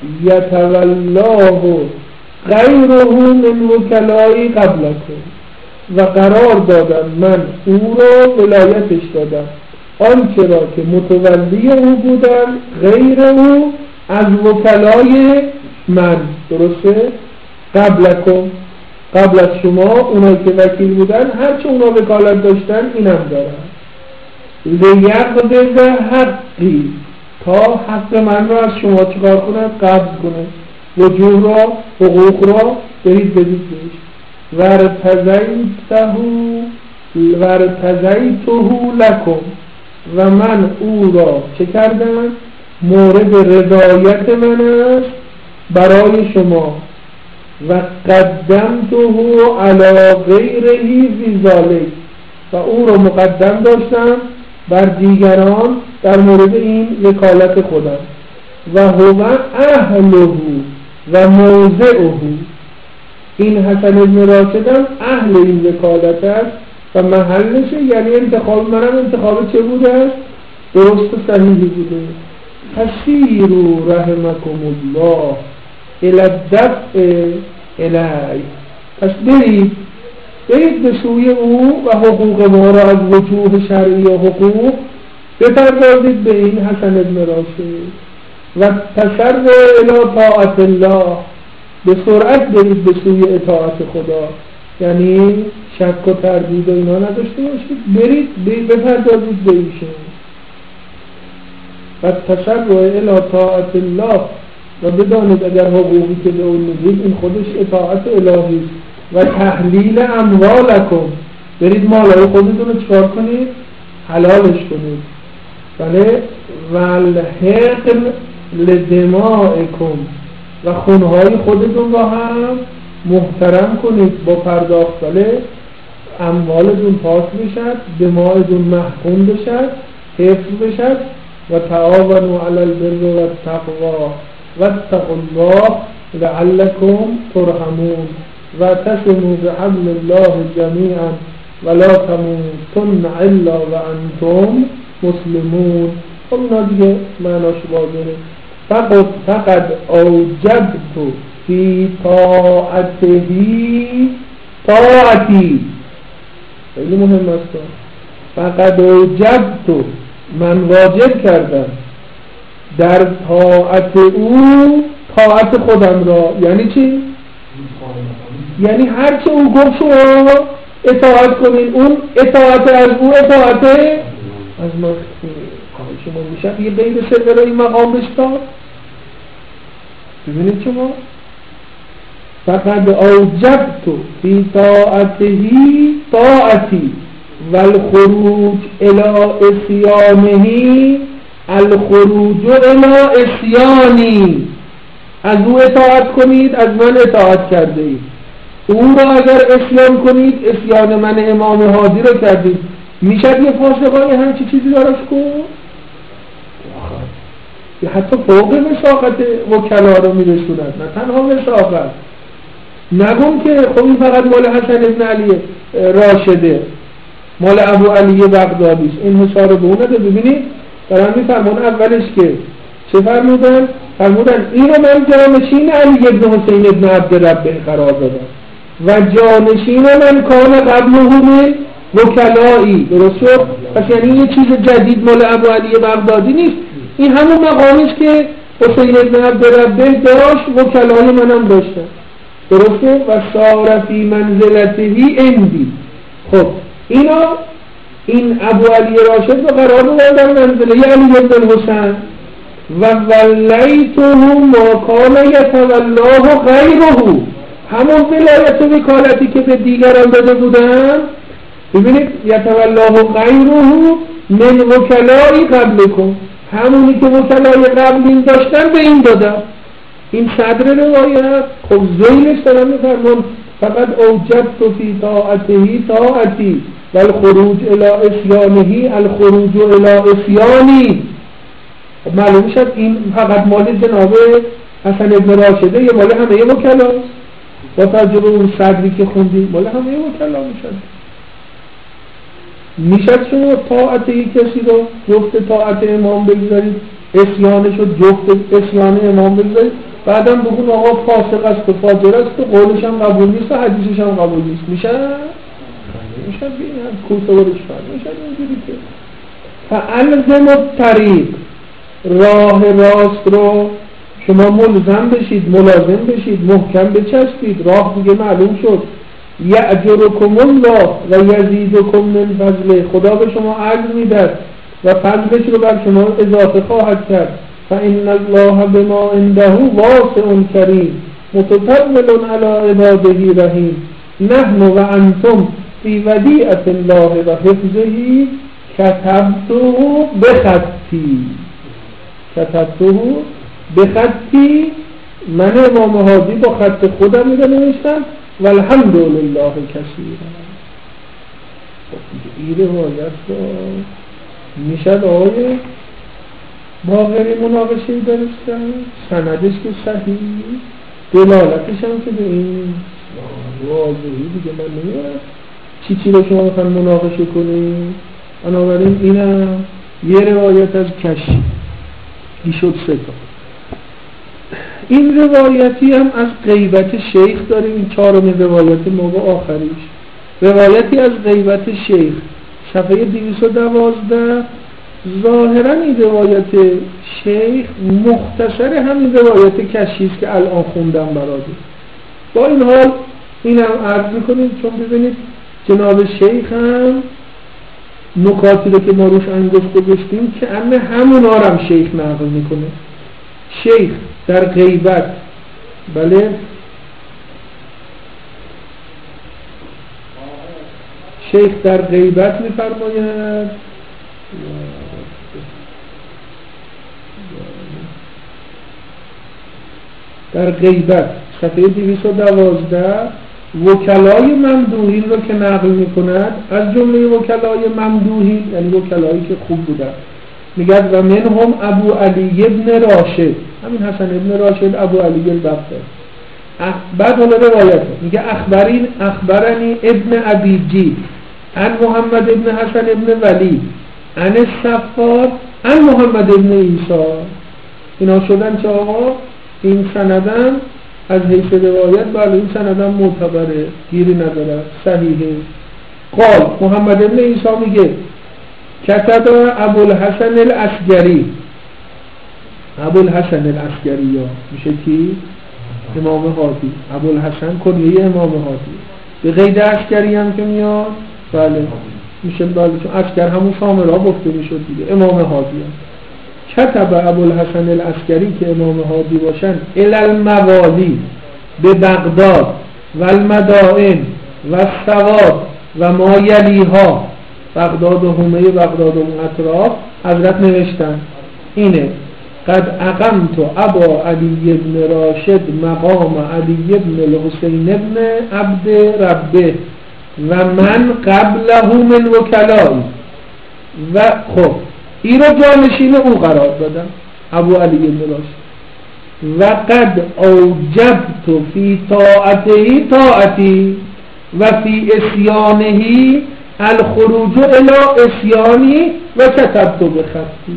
یتولاه غیره من وکلای قبلکم و قرار دادم من او رو ولایتش دادم آنچه را که متولی او بودن غیر او از وکلای من. درسته؟ قبلکم قبل از شما اونایی که وکیل بودن هرچه اونا وکالت داشتن اینم دارن. لیقبض حقی تا حق من را از شما چکار کنند؟ قبض کنه. وجوه را حقوق را برید بدید بهش. ورتزیته ورتزیته لکم و من او را چه کردم؟ مورد رضایت من است برای شما. و قدمته علی غیره فی ذلک و او را مقدم داشتم بر دیگران در مورد این وکالت خودم. و هو اهله و موضعه، این حسن ابن راشد هم اهل این وکالت است و محلشه، یعنی انتخاب منم انتخاب چه بوده است؟ درست و صحیحی بوده. فسیروا رحمکم الله الی الدفع الی، پس برید برید به سوی او و حقوق ما را از وجوه شرعی و حقوق بپردازید به این حسن ابن راشد و تسر الی طاعت الله، به سرعت برید به سوی اطاعت خدا، یعنی شک و تردید و اینا نداشته باشید، برید بپردازید به ایشون و تسر الی طاعت الله و بدانید اگر حقوقی که به اون میدید این خودش اطاعت الهی و تحلیل اموالکم، برید مالای خودتون رو چکار کنید؟ حلالش کنید. بله والحقن لدمائکم، و خونهای خودتون را هم محترم کنید با پرداخت. بله اموالتون پاک بشد، دماءتون محکوم بشد، حفظ بشد. و تعاونوا علی البر و التقوا واتقوا الله لعلکم ترحمون و اعتصموا بحبل الله جمیعا ولا تموتن الا وانتم مسلمون. خب اینا دیگه معناش واضحه. فقط فقط اوجبت فی طاعتهی طاعتی، خیلی مهم است. فقط اوجبت، من واجب کردم در طاعت او طاعت خودم را. یعنی چی؟ یعنی هر چه او گفت شما اطاعت کنین، اون اطاعت از او اطاعت از ما. شما میشه یه غیر سر این مقام بشتاد. ببینید شما فقط اوجبت فی طاعتهی طاعتی والخروج الی اسیانه الخروج الی اسیانی، از او اطاعت کنید از من اطاعت کرده اید، او را اگر اسیان کنید اسیان من امام هادی را کردید. میشد یه فاسقای همچی چیزی دارش کن؟ یا حتی فوق وساقت وکلا رو میرسوند، نه تنها وساقت. نگم که خب این فقط مال حسن ابن علی راشده، مال ابو علی بغدادیست، این مثال به اونه. ببینید دارم میفرمون اولش که چه فرمودن؟ فرمودن اینو من جانشین علی ابن حسین ابن عبدالربه قرار دادم و جانشین من کان قبله من وکلایی. درست شد؟ پس یعنی یه چیز جدید مال ابو علی بغدادی نیست، این همون مقامیست که حسین ابن عبدالربه داشت، وکلای منم داشتن. درسته؟ و سار فی منزلتهی اندی. خب اینا این ابو علی راشد رو قرار دادن در منزله علی ابن حسین و ولیته ما کان یتولاه غیره، همون ولایت و وکالتی که به دیگران داده بودن. ببینید یتولاه غیره من وکلای قبلکم، همونی که وکلای قبلین داشتن به این دادن. این صدر روایت. خب زیلش دارم میفرمان فقط اوجبت فی طاعتهی طاعتی والخروج الی اسیانه الخروج الی اسیانی. خب معلوم شد این فقط مال جناب حسن ابن راشده، یه مال همه وکلا. با توجه به اون صدری که خوندی مال همه وکلا میشد. میشد شما طاعت یک کسی رو جفت طاعت امام بگذارید، اسیانش رو جفت اسیان امام بگذارید، بعدم بگون آقا فاسق است و فاجر است و قولش هم قبول نیست و حدیثش هم قبول نیست. میشه؟ میشه بینید کوسه ورش فرد میشه اینجوری که فالزم الطریق، راه راست رو شما ملزم بشید، ملازم بشید، محکم بچسبید. راه دیگه معلوم شد. یأجرکم الله و یزیدکم من فضله، خدا به شما اجر میدهد و فضلش رو بر شما اضافه خواهد کرد. فإن الله بما عنده واسع کریم متطول علی عباده رحیم نحن و انتم فی ودیعة الله و حفظه کتبته بخطی کتبته بخطی من امام هادی با خط خودم میره نوشتم والحمدلله کثیرا. این روایت رو میشد آقای باقری مناقشه درستن، سندش که صحیح، دلالتش هم که به این واضحی دیگه من نمیدونم چی چی رو شما میخوان مناقشه کنیم. بنابراین اینم یه روایت از کشی، این شد سه تا. این روایتی هم از غیبت شیخ داریم، این چهارمین روایت موقع آخریش. روایتی از غیبت شیخ صفحه دویست و دوازده. ظاهرا این روایت شیخ مختصر همین روایت کشیست که الان خوندم براتون. با این حال اینم عرض میکنیم چون ببینید جناب شیخ هم نکاتی رو که ما روش انگشت گذاشتیم که همه همونا رو هم شیخ نقل میکنه. شیخ در غیبت، بله، شیخ در غیبت میفرماید در غیبت صفحه دویست و دوازده وکلای ممدوحین رو که نقل میکند، از جمله وکلای ممدوحین یعنی وکلایی که خوب بودن، میگه و منهم ابو علی ابن راشد، همین حسن ابن راشد ابو علی البختری. بعد حالا روایت میگه اخبرین اخبرنی ابن ابیجی عن محمد ابن حسن ابن ولی عن الصفار عن محمد ابن عیسی. اینا شدن چه آقا؟ این سندم از حیث روایت بله این سندم معتبره، گیری نداره، صحیحه. قال محمد ابن عیسی میگه کتب ابوالحسن العسکری، ابوالحسن العسکری یا میشه کی؟ امام هادی. ابوالحسن کنیه امام هادی، به قید عسکری هم که میاد بله میشه بله، چون عسکر همون شامل ها گفته میشد دیگه، امام هادی هم. کتب ابوالحسن العسکری که امام هادی باشن الی الموالی به بغداد و المدائن و السواد و ما یلیها، بغداد و حومه بغداد و اطراف، حضرت نوشتن اینه قد اقمت ابا علی ابن راشد مقام علی ابن الحسین ابن عبد ربه و من قبله من وکلایی. و خب این رو جانشین او قرار دادم ابو علی ابن راشد. و قد اوجبت فی طاعته طاعتی و فی اسیانهی الخروج الی اسیانی و کتبت بخطی.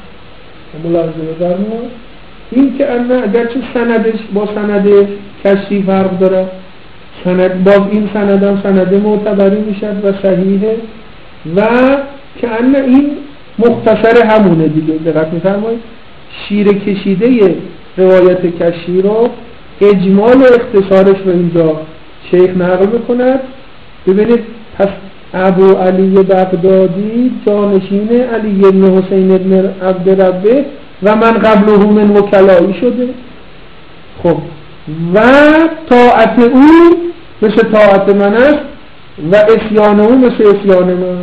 ملاحظه بفرمایید این که انا اگرچه سندش با سند کشی فرق داره، سند باز این سندم سند معتبری میشد و صحیحه و که انا این مختصر همونه دیگه. دقت میفرمایید شیر کشیده روایت کشی رو اجمال و اختصارش رو اینجا شیخ نقل میکند. ببینید پس ابو علی بغدادی جانشین علی بن حسین بن عبد ربه و من قبله من وکلایی شده. خب و طاعت او مثل طاعت من است و اسیان او مثل اسیان من.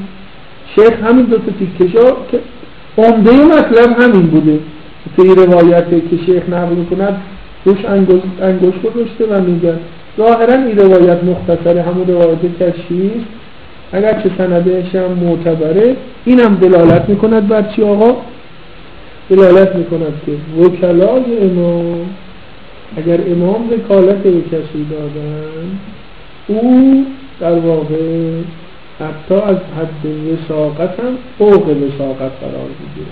شیخ همین دو تا تیکشا که عمده مطلب همین بوده توی روایتی که شیخ نقل میکند روش انگشت گذاشته و میگه ظاهرا این روایت مختصر همون روایت کشیست، اگر چه سندش هم معتبره. این هم دلالت میکند بر چی آقا؟ دلالت میکند که وکلای امام اگر امام وکالت به کسی دادن او در واقع حتی از حد وثاقت هم فوق وثاقت قرار بگیره.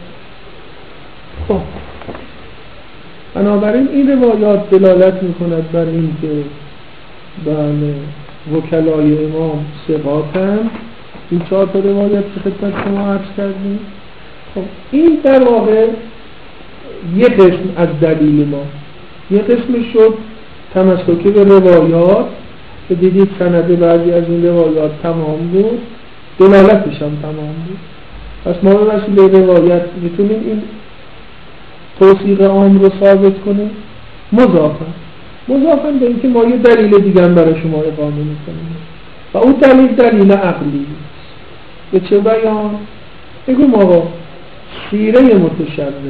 خب بنابراین این روایات دلالت میکند بر این که بله وکلای امام ثقاتند. این چهار تا روایت که خدمت شما عرض کردیم. خب این در واقع یک قسم از دلیل ما. یک قسم شد تمسکی به روایات که دیدید سند بعضی از این روایات تمام بود، دلالتش هم تمام بود. پس ما به وسیله روایت میتونیم این توصیق عام رو ثابت کنیم. مضافن مضافن به اینکه ما یه دلیل دیگه هم برای شما اقامه میکنیم و اون دلیل دلیل عقلی است. به چه بیان؟ بگم آقا سیره متشرع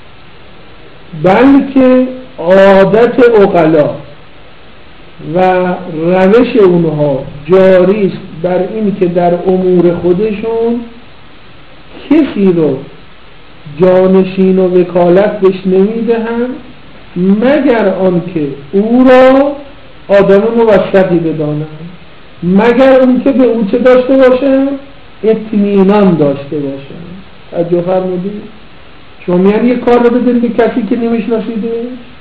بلکه عادت عقلا و روش اونها جاری است بر این که در امور خودشون کسی رو جانشین و وکالت بهش نمیدهند مگر آنکه او را آدم موثقی بدانند، مگر اون که به او چه داشته باشند؟ اطمینان داشته باشند. توجه فرمودید؟ شما یعنی یه کار رو بدین به کسی که نمیشناسیدش؟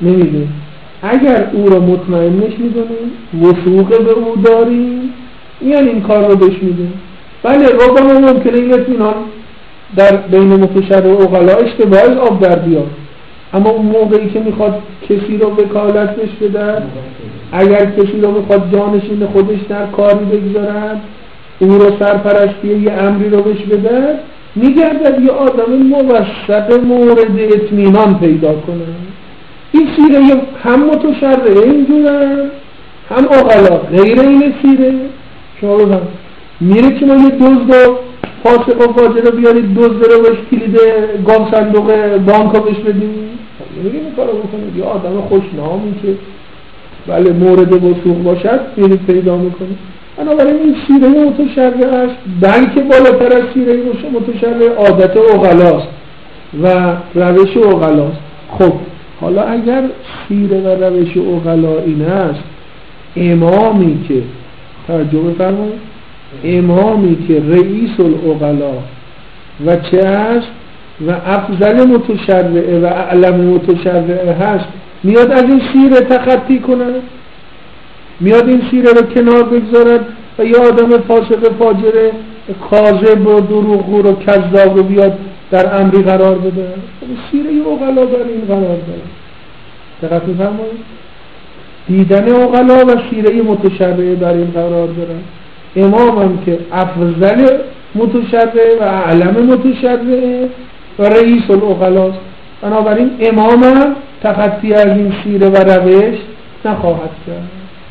نمیدیم. اگر او را مطمئنش میدونیم، وثوق به او داریم، یعنی این کار رو بهش میدیم. بله ربما ممکنه این اطمینان در بین متشرع و عقلا اشتباهی آب در بیاد، اما اون موقعی که میخواد کسی رو وکالت بهش بده، اگر کسی رو میخواد جانشین خودش در کاری بگذارد، او رو سرپرستی یه امری رو بهش بده، میگردد یه آدم موثق مورد اطمینان پیدا کنه. این سیره هم متشرع اینجورن، هم عقلا غیر این سیره. شما بزن میره که ما یه دزد و فاسق و فاجر رو بیارید، دزد رو بهش کلید گام صندوق بانک رو بهش بدیم، نمیگه این کار رو بکنید. یه آدم خوشنامی که بله مورد وثوق باشد میرید پیدا میکنید. بنابراین این سیره متشرع است، بلکه بالاتر از سیره متشرع عادت عقلاست و روش عقلاست. خب حالا اگر سیره و روش عقلا این است، امامی که ترجمه فرمایید، امامی که رئیس العقلا و چه است و افضل متشرع و اعلم متشرع هست، میاد از این سیره تخطی کنه، میاد این سیره رو کنار بگذارد و یه آدم فاسق فاجر کاذب و دروغگو رو کذاب رو بیاد در امری قرار بده. سیره عقلا در این قرار داره. دقت می‌فرمایید؟ دیدن عقلا و سیره متشرع در این قرار داره. امام هم که افضل متشرع و اعلم متشرع و رئیس العقلاست، بنابراین امام هم تخطی از این سیره و روش نخواهد کرد.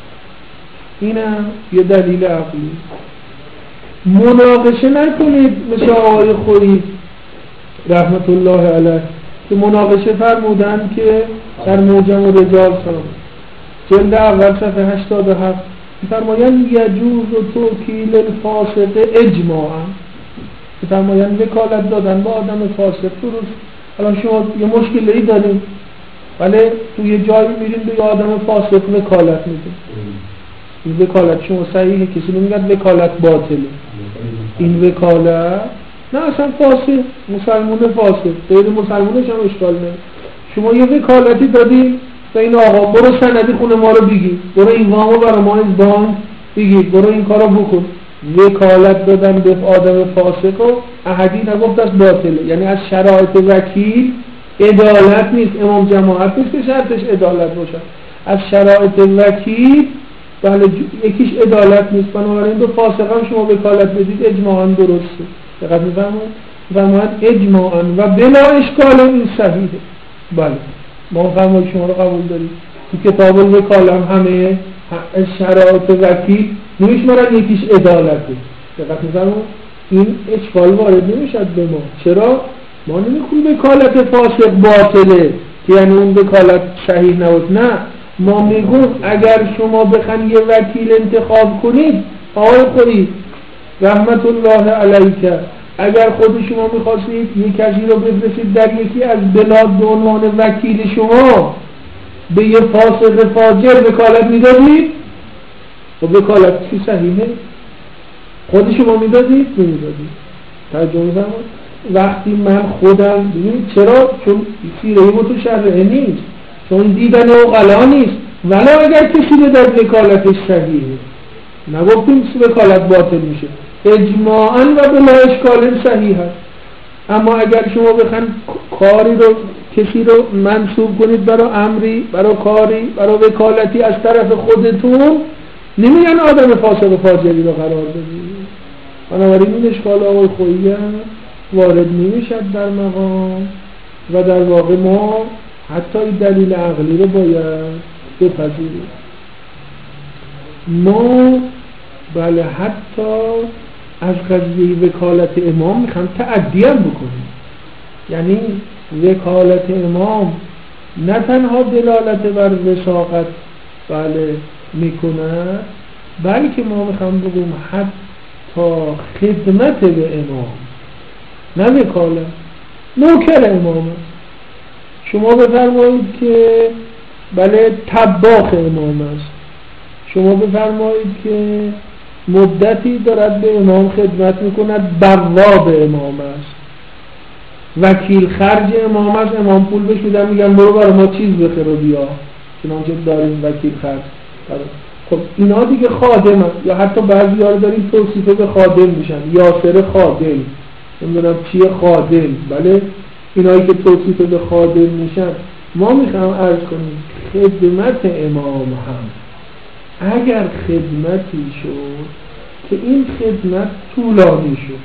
اینم یه دلیل عقلی. مناقشه نکنید مثل آقای خویی رحمت الله علیه که مناقشه فرمودن که در موجم رجال سلام جلد اول صفحه هشتاد و هفت فرمایند یجوز و توکیل الفاسق اجماعا، فرمایند وکالت دادن با آدم فاسق درست. الان شما یه مشکلی داریم، ولی تو یه جایی میریم به یه آدم فاسق وکالت میدیم، این وکالت شما صحیحه؟ کسی نمیگه وکالت باطله. این وکالت نه اصلا فاسق، مسلمون فاسق، غیر مسلمونش هم اشکال نه. شما یه وکالتی دادی به این آقا، برو سندی خونه ما رو بگیر، برو این وامو برای ما از بانک بگیر، برو این کارو بکن. وکالت دادن به آدم فاسق و احدی نگفت از باطله، یعنی از شرایط وکیل عدالت نیست. امام جماعت نیست که شرطش عدالت باشه، از شرایط وکیل بله یکیش عدالت نیست. بنابراین به فاسق هم شما وکالت بدید اجماعاً درسته. دقت می‌فرمایید؟ فرمود اجماعاً و بلا اشکال این صحیحه. بله ما فرمایید شما رو قبول داریم. تو کتاب الوکاله هم همه شرایط وکیل نمیشمارن یکیش عدالته. دقت می‌فرمایید؟ این اشکال وارد نمیشد به ما. چرا؟ ما نمی‌خوایم وکالت فاسق باطله که یعنی اون وکالت صحیح نبود. نه، ما میگم اگر شما بخواید یه وکیل انتخاب کنید، آقای خویی رحمت الله علیک، اگر خود شما میخواستید یک کسی رو بفرستید در یکی از بلاد به عنوان وکیل شما، به یه فاسق فاجر وکالت میدادید؟ و وکالت چی صحیحه؟ خود شما میدادید؟ نمیدادید. ترجمه فرمایید. وقتی من خودم ببینید چرا؟ چون سیره متشرعه نیست، چون دیدن عقلا نیست، ولی اگر کسی بدهد وکالتش صحیحه، نگفتیم وکالت باطل میشه، اجماعاً و بلا اشکال صحیح هست. اما اگر شما بخواید کاری رو کسی رو منصوب کنید برای امری، برای کاری، برای وکالتی از طرف خودتون، نمیگن آدم فاسق و فاجری رو قرار بدید. بنابراین این اشکال آقای خویی وارد نمیشد در مقام و در واقع ما حتی این دلیل عقلی رو باید بپذیریم. ما بله حتی از قضیه وکالت امام میخوام تعدی هم بکنیم، یعنی وکالت امام نه تنها دلالت بر وثاقت بله میکنه، بلکه ما میخوام بگم حتی خدمت به امام، نه وکالت، نوکر امام. شما بفرمایید که بله طباخ امام است، شما بفرمایید که مدتی دارد به امام خدمت میکند، بواب امام است. وکیل خرج امام از امام پول بهش میدن، میگن برو برای ما چیز بخیر و بیا، چنانچه داریم وکیل خرج. خب اینا دیگه خادم هست. یا حتی بعضی ها رو داریم توصیفه به خادم میشن، یاسر خادم، نمیدونم چیه خادم، بله اینایی که توصیفه به خادم میشن. ما میخوام عرض کنیم خدمت امام هم اگر خدمتی شد که این خدمت طولانی شد،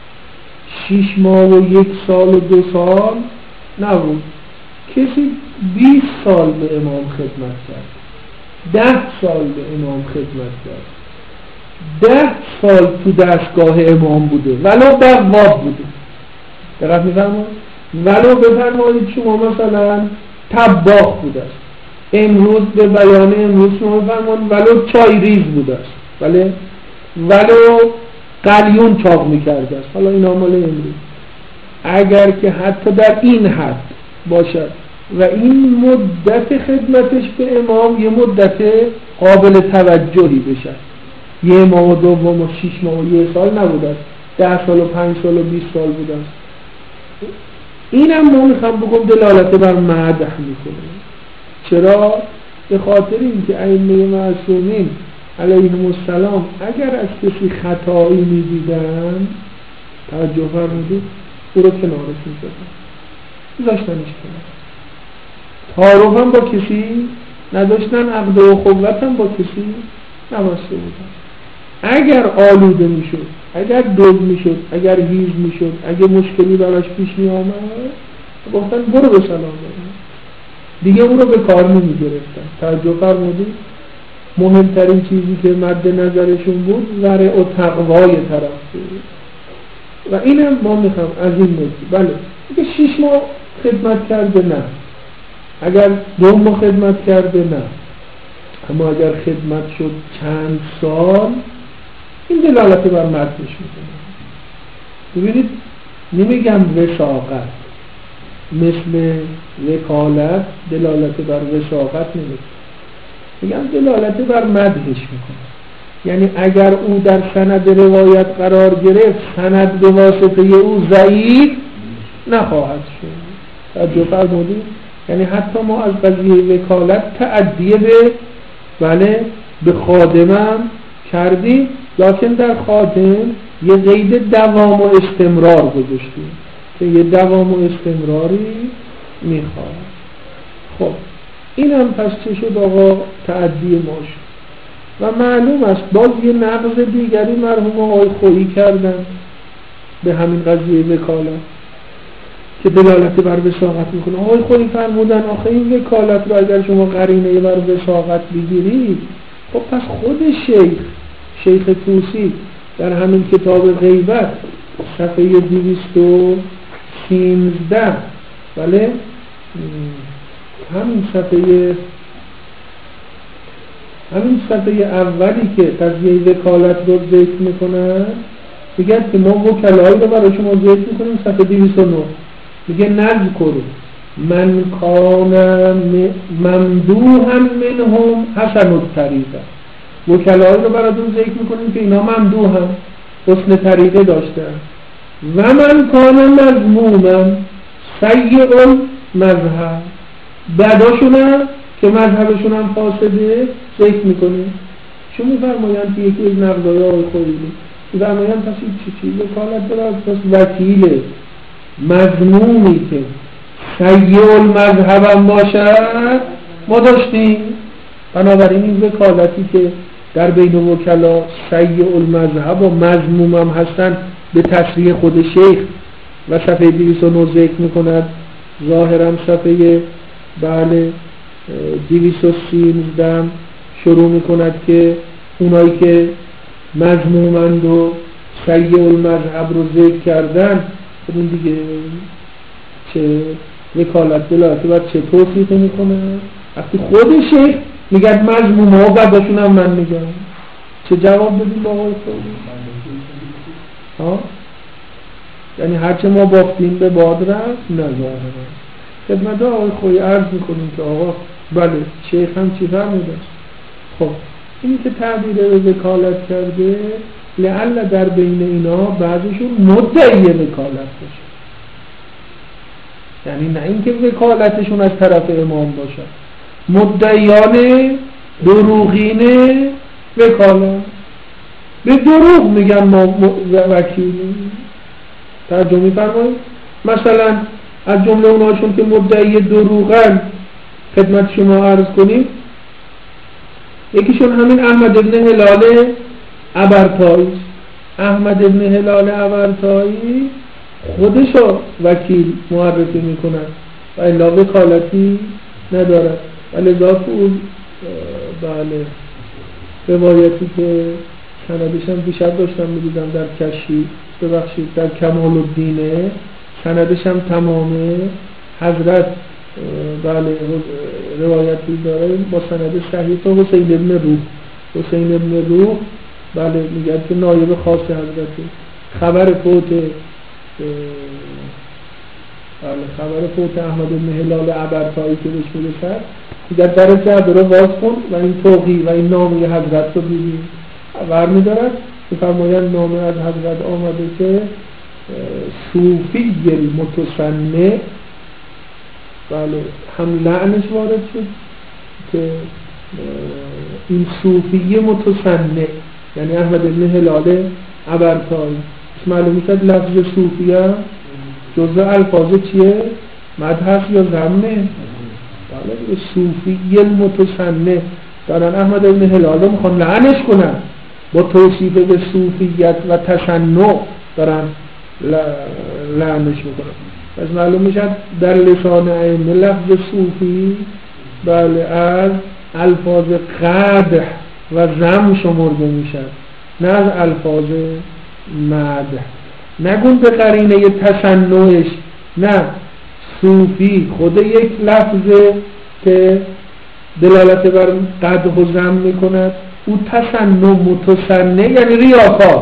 شیش ماه و یک سال و دو سال نبود، کسی بیست سال به امام خدمت کرد، ده سال به امام خدمت کرد، ده سال تو دستگاه امام بوده ولو بواب بوده، دقیق میفرمایید، ولو بفرمایید شما مثلا طباخ بوده است، امروز به بیان امروز شما بفرمایید ولو چای ریز بوده است، بله ولو قلیون چاق میکرده است، حالا این مال امروز، اگر که حتی در این حد باشد و این مدت خدمتش به امام یه مدت قابل توجهی بشه، یه ماه و دوم و شیش ماه و یه سال نبوده است، ده سال و پنج سال و بیست سال بوده است، اینم ما میخوام بگم دلالت بر مدح میکنه. چرا؟ به خاطر اینکه ائمه معصومین علیهم السلام اگر از کسی خطایی میدیدن توجه فرمودید او رو کنارش میذاشتن، میذاشتنش کنار، تعارف هم با کسی نداشتن، عقد و اخوت هم با کسی نبسته بودن. اگر آلوده میشد، اگر دزد میشد، اگر هیز میشد، اگر مشکلی براش پیش میآمد گفتن برو به سلام برو، دیگه او رو به کار نمیگرفتن. توجه فرمودید؟ مهمترین چیزی که مد نظرشون بود ورع و تقوای طرف بود و اینم ما میخوام از این نکته. بله اگه شیش ماه خدمت کرده نه، اگر دو ماه خدمت کرده نه، اما اگر خدمت شد چند سال این دلالت بر مدحش میکنه. ببینید نمیگم وثاقت، مثل وکالت دلالت بر وثاقت نمیکنه، میگم دلالت بر مدحش میکنه. یعنی اگر او در سند روایت قرار گرفت سند به واسطه او ضعیف نخواهد شد. توجه فرمودید؟ یعنی حتی ما از قضیه وکالت تعدیه به بله به خادمم کردیم، لکن در خادم یه قید دوام و استمرار گذاشتیم که یه دوام و استمراری میخواد. خب این هم پس چه شد آقا؟ تعدیه ما شد. و معلوم است باز یه نقض دیگری مرحوم آقای خویی کردن به همین قضیه وکالت که دلالت بر وثاقت میکنه. آقای خویی فرمودن آخه این وکالت رو اگر شما قرینه بر وثاقت بگیرید، خب پس خود شیخ شیخ طوسی در همین کتاب غیبت صفحه دویست و سیزده بله همین صفحه همین صفحه اولی که قضیه وکالت رو ذکر میکنن میگن که ما وکلایی رو برای شما ذکر میکنیم. صفحه دویست و نه میگه نذکر من کان ممدوحا منهم حسن الطریقه، وکلایی رو براتون ذکر میکنیم که اینا ممدوحن، حسن طریقه داشتن. و من کان مذموما سیء المذهب، بعداشون هم که مذهبشون هم فاسده ذکر میکنیم. چون میفرمایند که یکی از نقضای آقای خویی میفرمایند پس این چی چیز وکالت داره؟ پس وکیل مذمومی که سیء المذهب هم باشد ما داشتیم. بنابراین این وکالتی که در بین وکلا سیء المذهب و مذموم هم هستن به تصریح خود شیخ و صفحه دویست و نه ذکر میکند، ظاهرا صفحه بله دویست و سیزده شروع میکند که اونایی که مذمومند و سیء المذهب رو ذکر کردن، خب این دیگه چه وکالت دلالت بر چه توصیف میکنه؟ وقتی خود شیخ میگه مذموم ها و بعدشون هم من میگم، چه جواب بدیم با آقای خویی؟ ها؟ یعنی هرچه ما باختیم به باد رفت نظاهره. خدمت آقای خویی عرض میکنیم که آقا بله شیخ هم چی فرموده است. خب اینی که تعبیر به وکالت کرده لعل در بین اینا بعضیشون مدعی وکالت باشه، یعنی نه اینکه وکالتشون از طرف امام باشد. مدعیان دروغین وکالت به دروغ میگن ما وکیلی. ترجمه فرمایید. مثلا از جمله اونهاشون که مدعی دروغن خدمت شما عرض کنیم، یکیشون همین احمد ابن هلال عبرتایی. احمد ابن هلال عبرتایی خودشو وکیل معرفی میکنن و الا وکالتی ندارد. ولی ذات اون بله روایتی که سندش هم دیشب داشتم میدیدم در کشی ببخشید در کمال الدینه، سندش هم تمامه. حضرت بله روایتی داره با سند صحیح تا حسین ابن روح. حسین ابن روح بله میگه که نایب خاص حضرت. خبر فوت بله خبر فوت احمد بن هلال عبرتایی که بهش میرسد میگه در جعبه رو باز کن و این توقی و این نامه حضرت رو ببین. برمی‌دارد که فرمایند نامه از حضرت آمده که صوفی المتصنع، بله هم لعنش وارد شد که این صوفی متصنع یعنی احمد بن هلال عبرتایی. معلوم شد لفظ صوفیه جزء الفاظ چیه؟ مدح یا ذمه؟ بله صوفی المتصنع دارن احمد بن هلال رو میخوان لعنش کنن با توصیف به صوفیت و تصنع دارن لعنش میکنن. پس معلوم میشد در لسان ائمه لفظ صوفی بله از الفاظ قدح و ذم شمرده میشد، نه از الفاظ مدح. نگون به قرینه تصنعش، نه صوفی خود یک لفظه که دلالت بر قدح و ذم میکند. او تصنع متصنع یعنی ریاکار.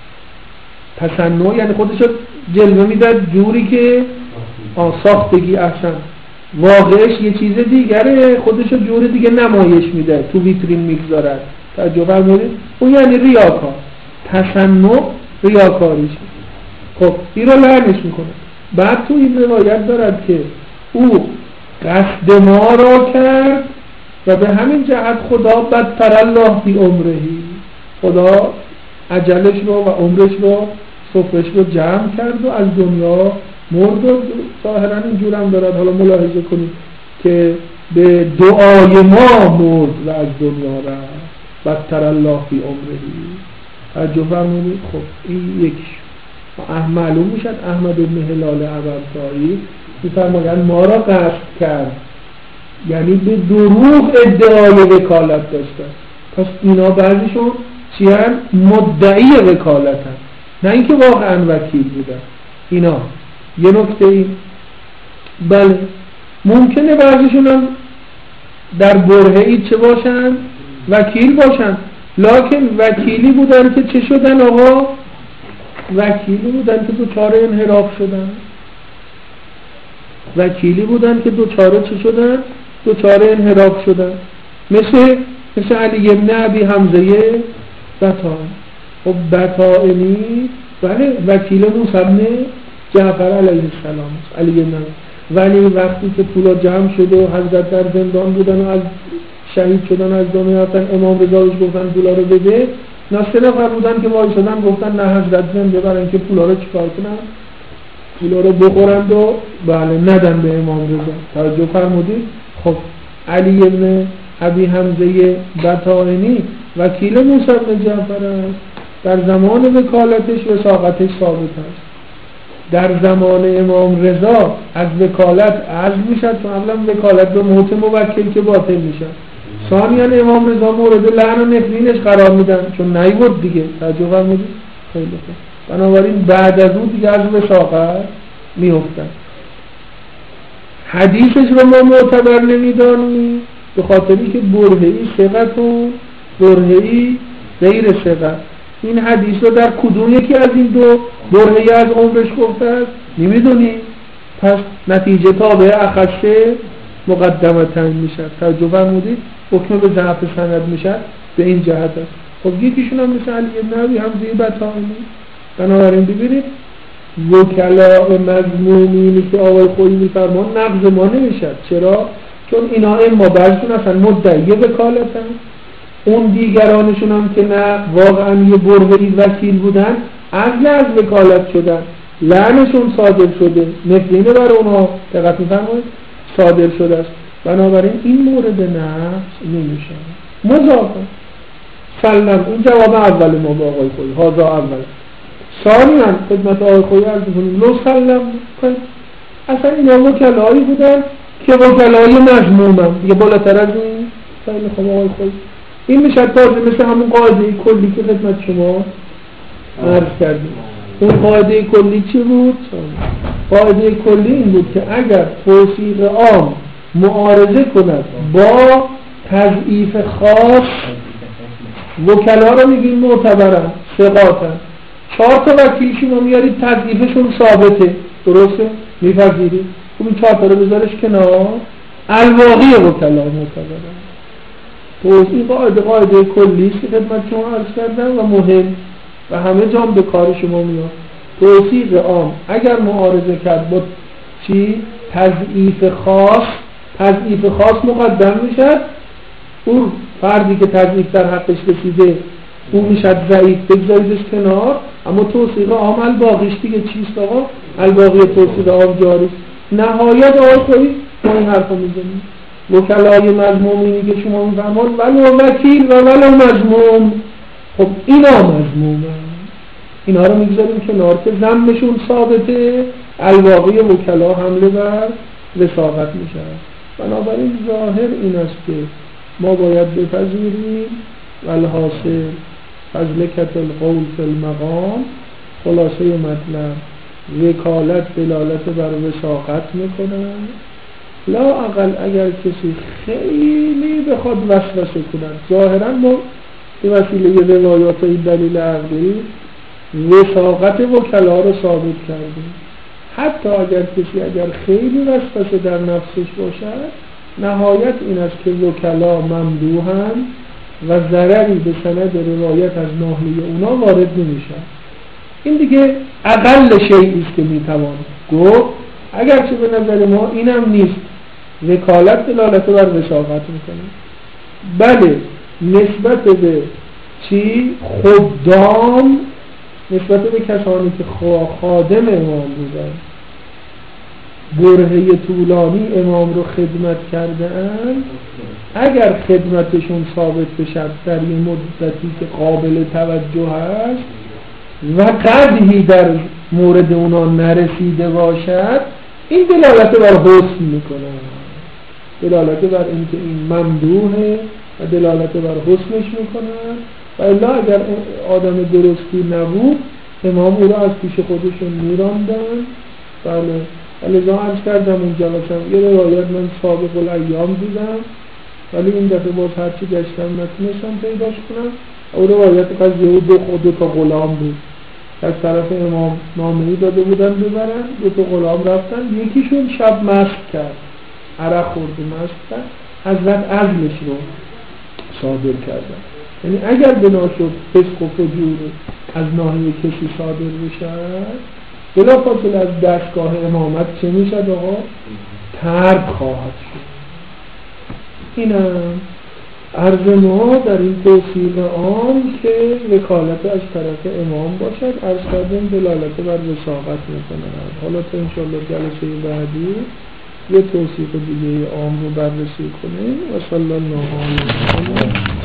تصنع یعنی خودشو جلوه میداد جوری که ساختگی احسن، واقعش یه چیز دیگره، خودشو جور دیگه نمایش میده، تو ویترین میگذارد. توجه فرمودید؟ اون یعنی ریاکار. تصنع ریاکاریشه. خب این رو لعنش میکنه. بعد تو این روایت دارد که او قصد ما را کرد و به همین جهت خدا بدتر الله فی عمرهی، خدا اجلش رو و عمرش رو صفرش رو جمع کرد و از دنیا مرد. و ظاهرا اینجور هم دارد، حالا ملاحظه کنید که به دعای ما مرد و از دنیا رفت، بدتر الله فی عمرهی. توجه فرمودید؟ خب این یکیش معلوم میشد احمد بن هلال عبرتایی میفرمایند ما را قصد کرد، یعنی به دروغ ادعای وکالت داشتن. پس اینا بعضیشون چی هن؟ مدعی وکالت هن، نه اینکه واقعا وکیل بودن. اینا یه نکته ای. بله ممکنه بعضیشون هم در برهه‌ای چه باشن؟ وکیل باشن، لکن وکیلی بودن که چه شدن آقا؟ وکیلی بودن که دوچاره انحراف شدن. وکیلی بودن که دوچاره چه شدن؟ دوچاره انحراف شدن. مثل مثل علی ابن ابی حمزه بطائن. خب بطائنی بله وکیل موسی بن جعفر علیه السلام علی ابن، ولی وقتی که پولا جمع شده و حضرت در زندان بودن و از شهید شدن از دنیا رفتن، امام رضا بهش گفتن پولا رو بده، نه سه نفر بودن که وایسادن گفتن نه حضرت زنده، برای اینکه پولا رو چیکار کنن؟ پولا رو بخورند و بله ندن به امام رضا. توجه فرمودید؟ خب علی ابن ابی حمزه بطائنی وکیل موسی بن جعفر است. در زمان وکالتش وثاقتش ثابت است. در زمان امام رضا از وکالت عزل میشد، چون اولا وکالت به موت موکل که باطل میشد. ثانیاً امام رضا مورد لعن و نفرینش قرار میدن چون نیورد دیگه. توجه فرمودید؟ خیلی خوب. بنابراین بعد از اون دیگه از وثاقت میافتن. حدیثش رو ما معتبر نمیدانیم به خاطری که برهه‌ای ثقت و برهه‌ای غیر ثقت. این حدیث رو در کدوم یکی از این دو برهه‌ای از عمرش گفته است؟ نمیدونیم. پس نتیجه تابع اخشه مقدمتن میشد. توجه فرمودید؟ حکم به ضعف سند میشد به این جهت است. خب یکیشون هم مثل علی بن ابی حمزه بطائنی. بنابراین ببینید وکلاء مذمومینی که آقای خویی میفرمان نقض ما نمیشد. چرا؟ چون اینا اما بعضشون اصلا مدعی وکالتن، اون دیگرانشون هم که نه واقعا یه برهه‌ای وکیل بودن عزل از وکالت شدن، لعنشون صادر شده، نفرینه برای اونها دقت می‌فرمایید صادر شده است. بنابراین این مورد نقض نمیشه. مضافه سلم این جواب اول ما با آقای خویی، هازا اول. ثانیاً خدمت آقای خویی عرض می‌کنیم لو سلم کن اصلا اینا وکلایی بودن که وکلای مذمومن دیگه، بالاتر از این خیلی خوب آقای خویی این میشه تازه مثل همون قاعده کلی که خدمت شما عرض کردیم. اون قاعده کلی چی بود؟ قاعده کلی این بود که اگر توصیف عام معارضه کند با تضعیف خاص، وکلا رو میگیم معتبرن ثقاتن، چهار تا وکیل شما میارید تضعیفشون ثابته، درسته؟ میپذیرید؟ خب این چهار تا رو بذارش کنار، الواقی وکلا معتبرن. توصیف قاعده قاعده کلی که خدمت شما عرض کردم و مهم و همه جام به کار شما میاد. توصیف عام اگر معارضه کرد با چی؟ تضعیف خاص، تضعیف خاص مقدم میشد، اون فردی که تضعیف در حقش رسیده اون میشد ضعیف، بگذاریدش کنار. اما توصیف عام الباقیش دیگه چیست آقا؟ الباقی توصیف عام جاری. نهایت آقای خویی ما این حرف رو میزنیم وکلای مذمومینی که شما میفرمان ولو وکیل و ولو مذموم، خب اینا مذمومن، اینا رو میگذاریم کنار که ذمشون ثابته، الواقی وکلا حمله بر وثاقت میشه. بنابراین ظاهر این است که ما باید بپذیریم والحاصل فضلکت القول فی المقام، خلاصه مطلب وکالت دلالت بر وثاقت میکنن، لا اقل اگر کسی خیلی بخواد وسوسه کنند. ظاهرا ما به وسیله روایات این دلیل عقلی وثاقت وکلا رو ثابت کردیم. حتی اگر کسی اگر خیلی وسوسه در نفسش باشد، نهایت این است که وکلا ممدوحن و ضرری به سند روایت از ناحیه اونا وارد نمیشه. این دیگه اقل شیئی است که میتوان گفت، اگرچه به نظر ما اینم نیست، وکالت دلالت بر وثاقت میکنه. بله نسبت به چی؟ خدام، نسبت به کسانی که خادم امام بودن، برهه طولانی امام رو خدمت کرده اند، اگر خدمتشون ثابت بشد در یه مدتی که قابل توجه است و قدحی در مورد اونا نرسیده باشد، این دلالت بر حسن میکنه، دلالت بر اینکه این ممدوحه و دلالت بر حسنش میکنه. و الا اگر آدم درستی نبود امام او را از پیش خودشون میراندن. بله لذا عرض کردم اون جلسم یه روایت من سابق الایام دیدم، ولی این دفعه باز هرچی گشتم نتونستم پیداش کنم. او روایت قضیه دو خود تا غلام بود، از طرف امام نامه‌ای داده بودن ببرن، دو تا غلام رفتن، یکیشون شب مست کرد، عرق خورد مست کرد، حضرت عزلش رو صادر کردن. یعنی اگر بنا شد فسق و فجور از ناحیه کسی صادر بشد، بلا فاصله از دستگاه امامت چه میشد آقا؟ ترک خواهد شد. اینم عرض ما در این توصیل عام که وکالت از طرف امام باشد، عرض کردیم دلالت بر وثاقت میکنه. حالا تا انشاءالله جلسه بعدی یه توصیف دیگه عام رو بررسی کنیم. و صلی الله علیه و سلم.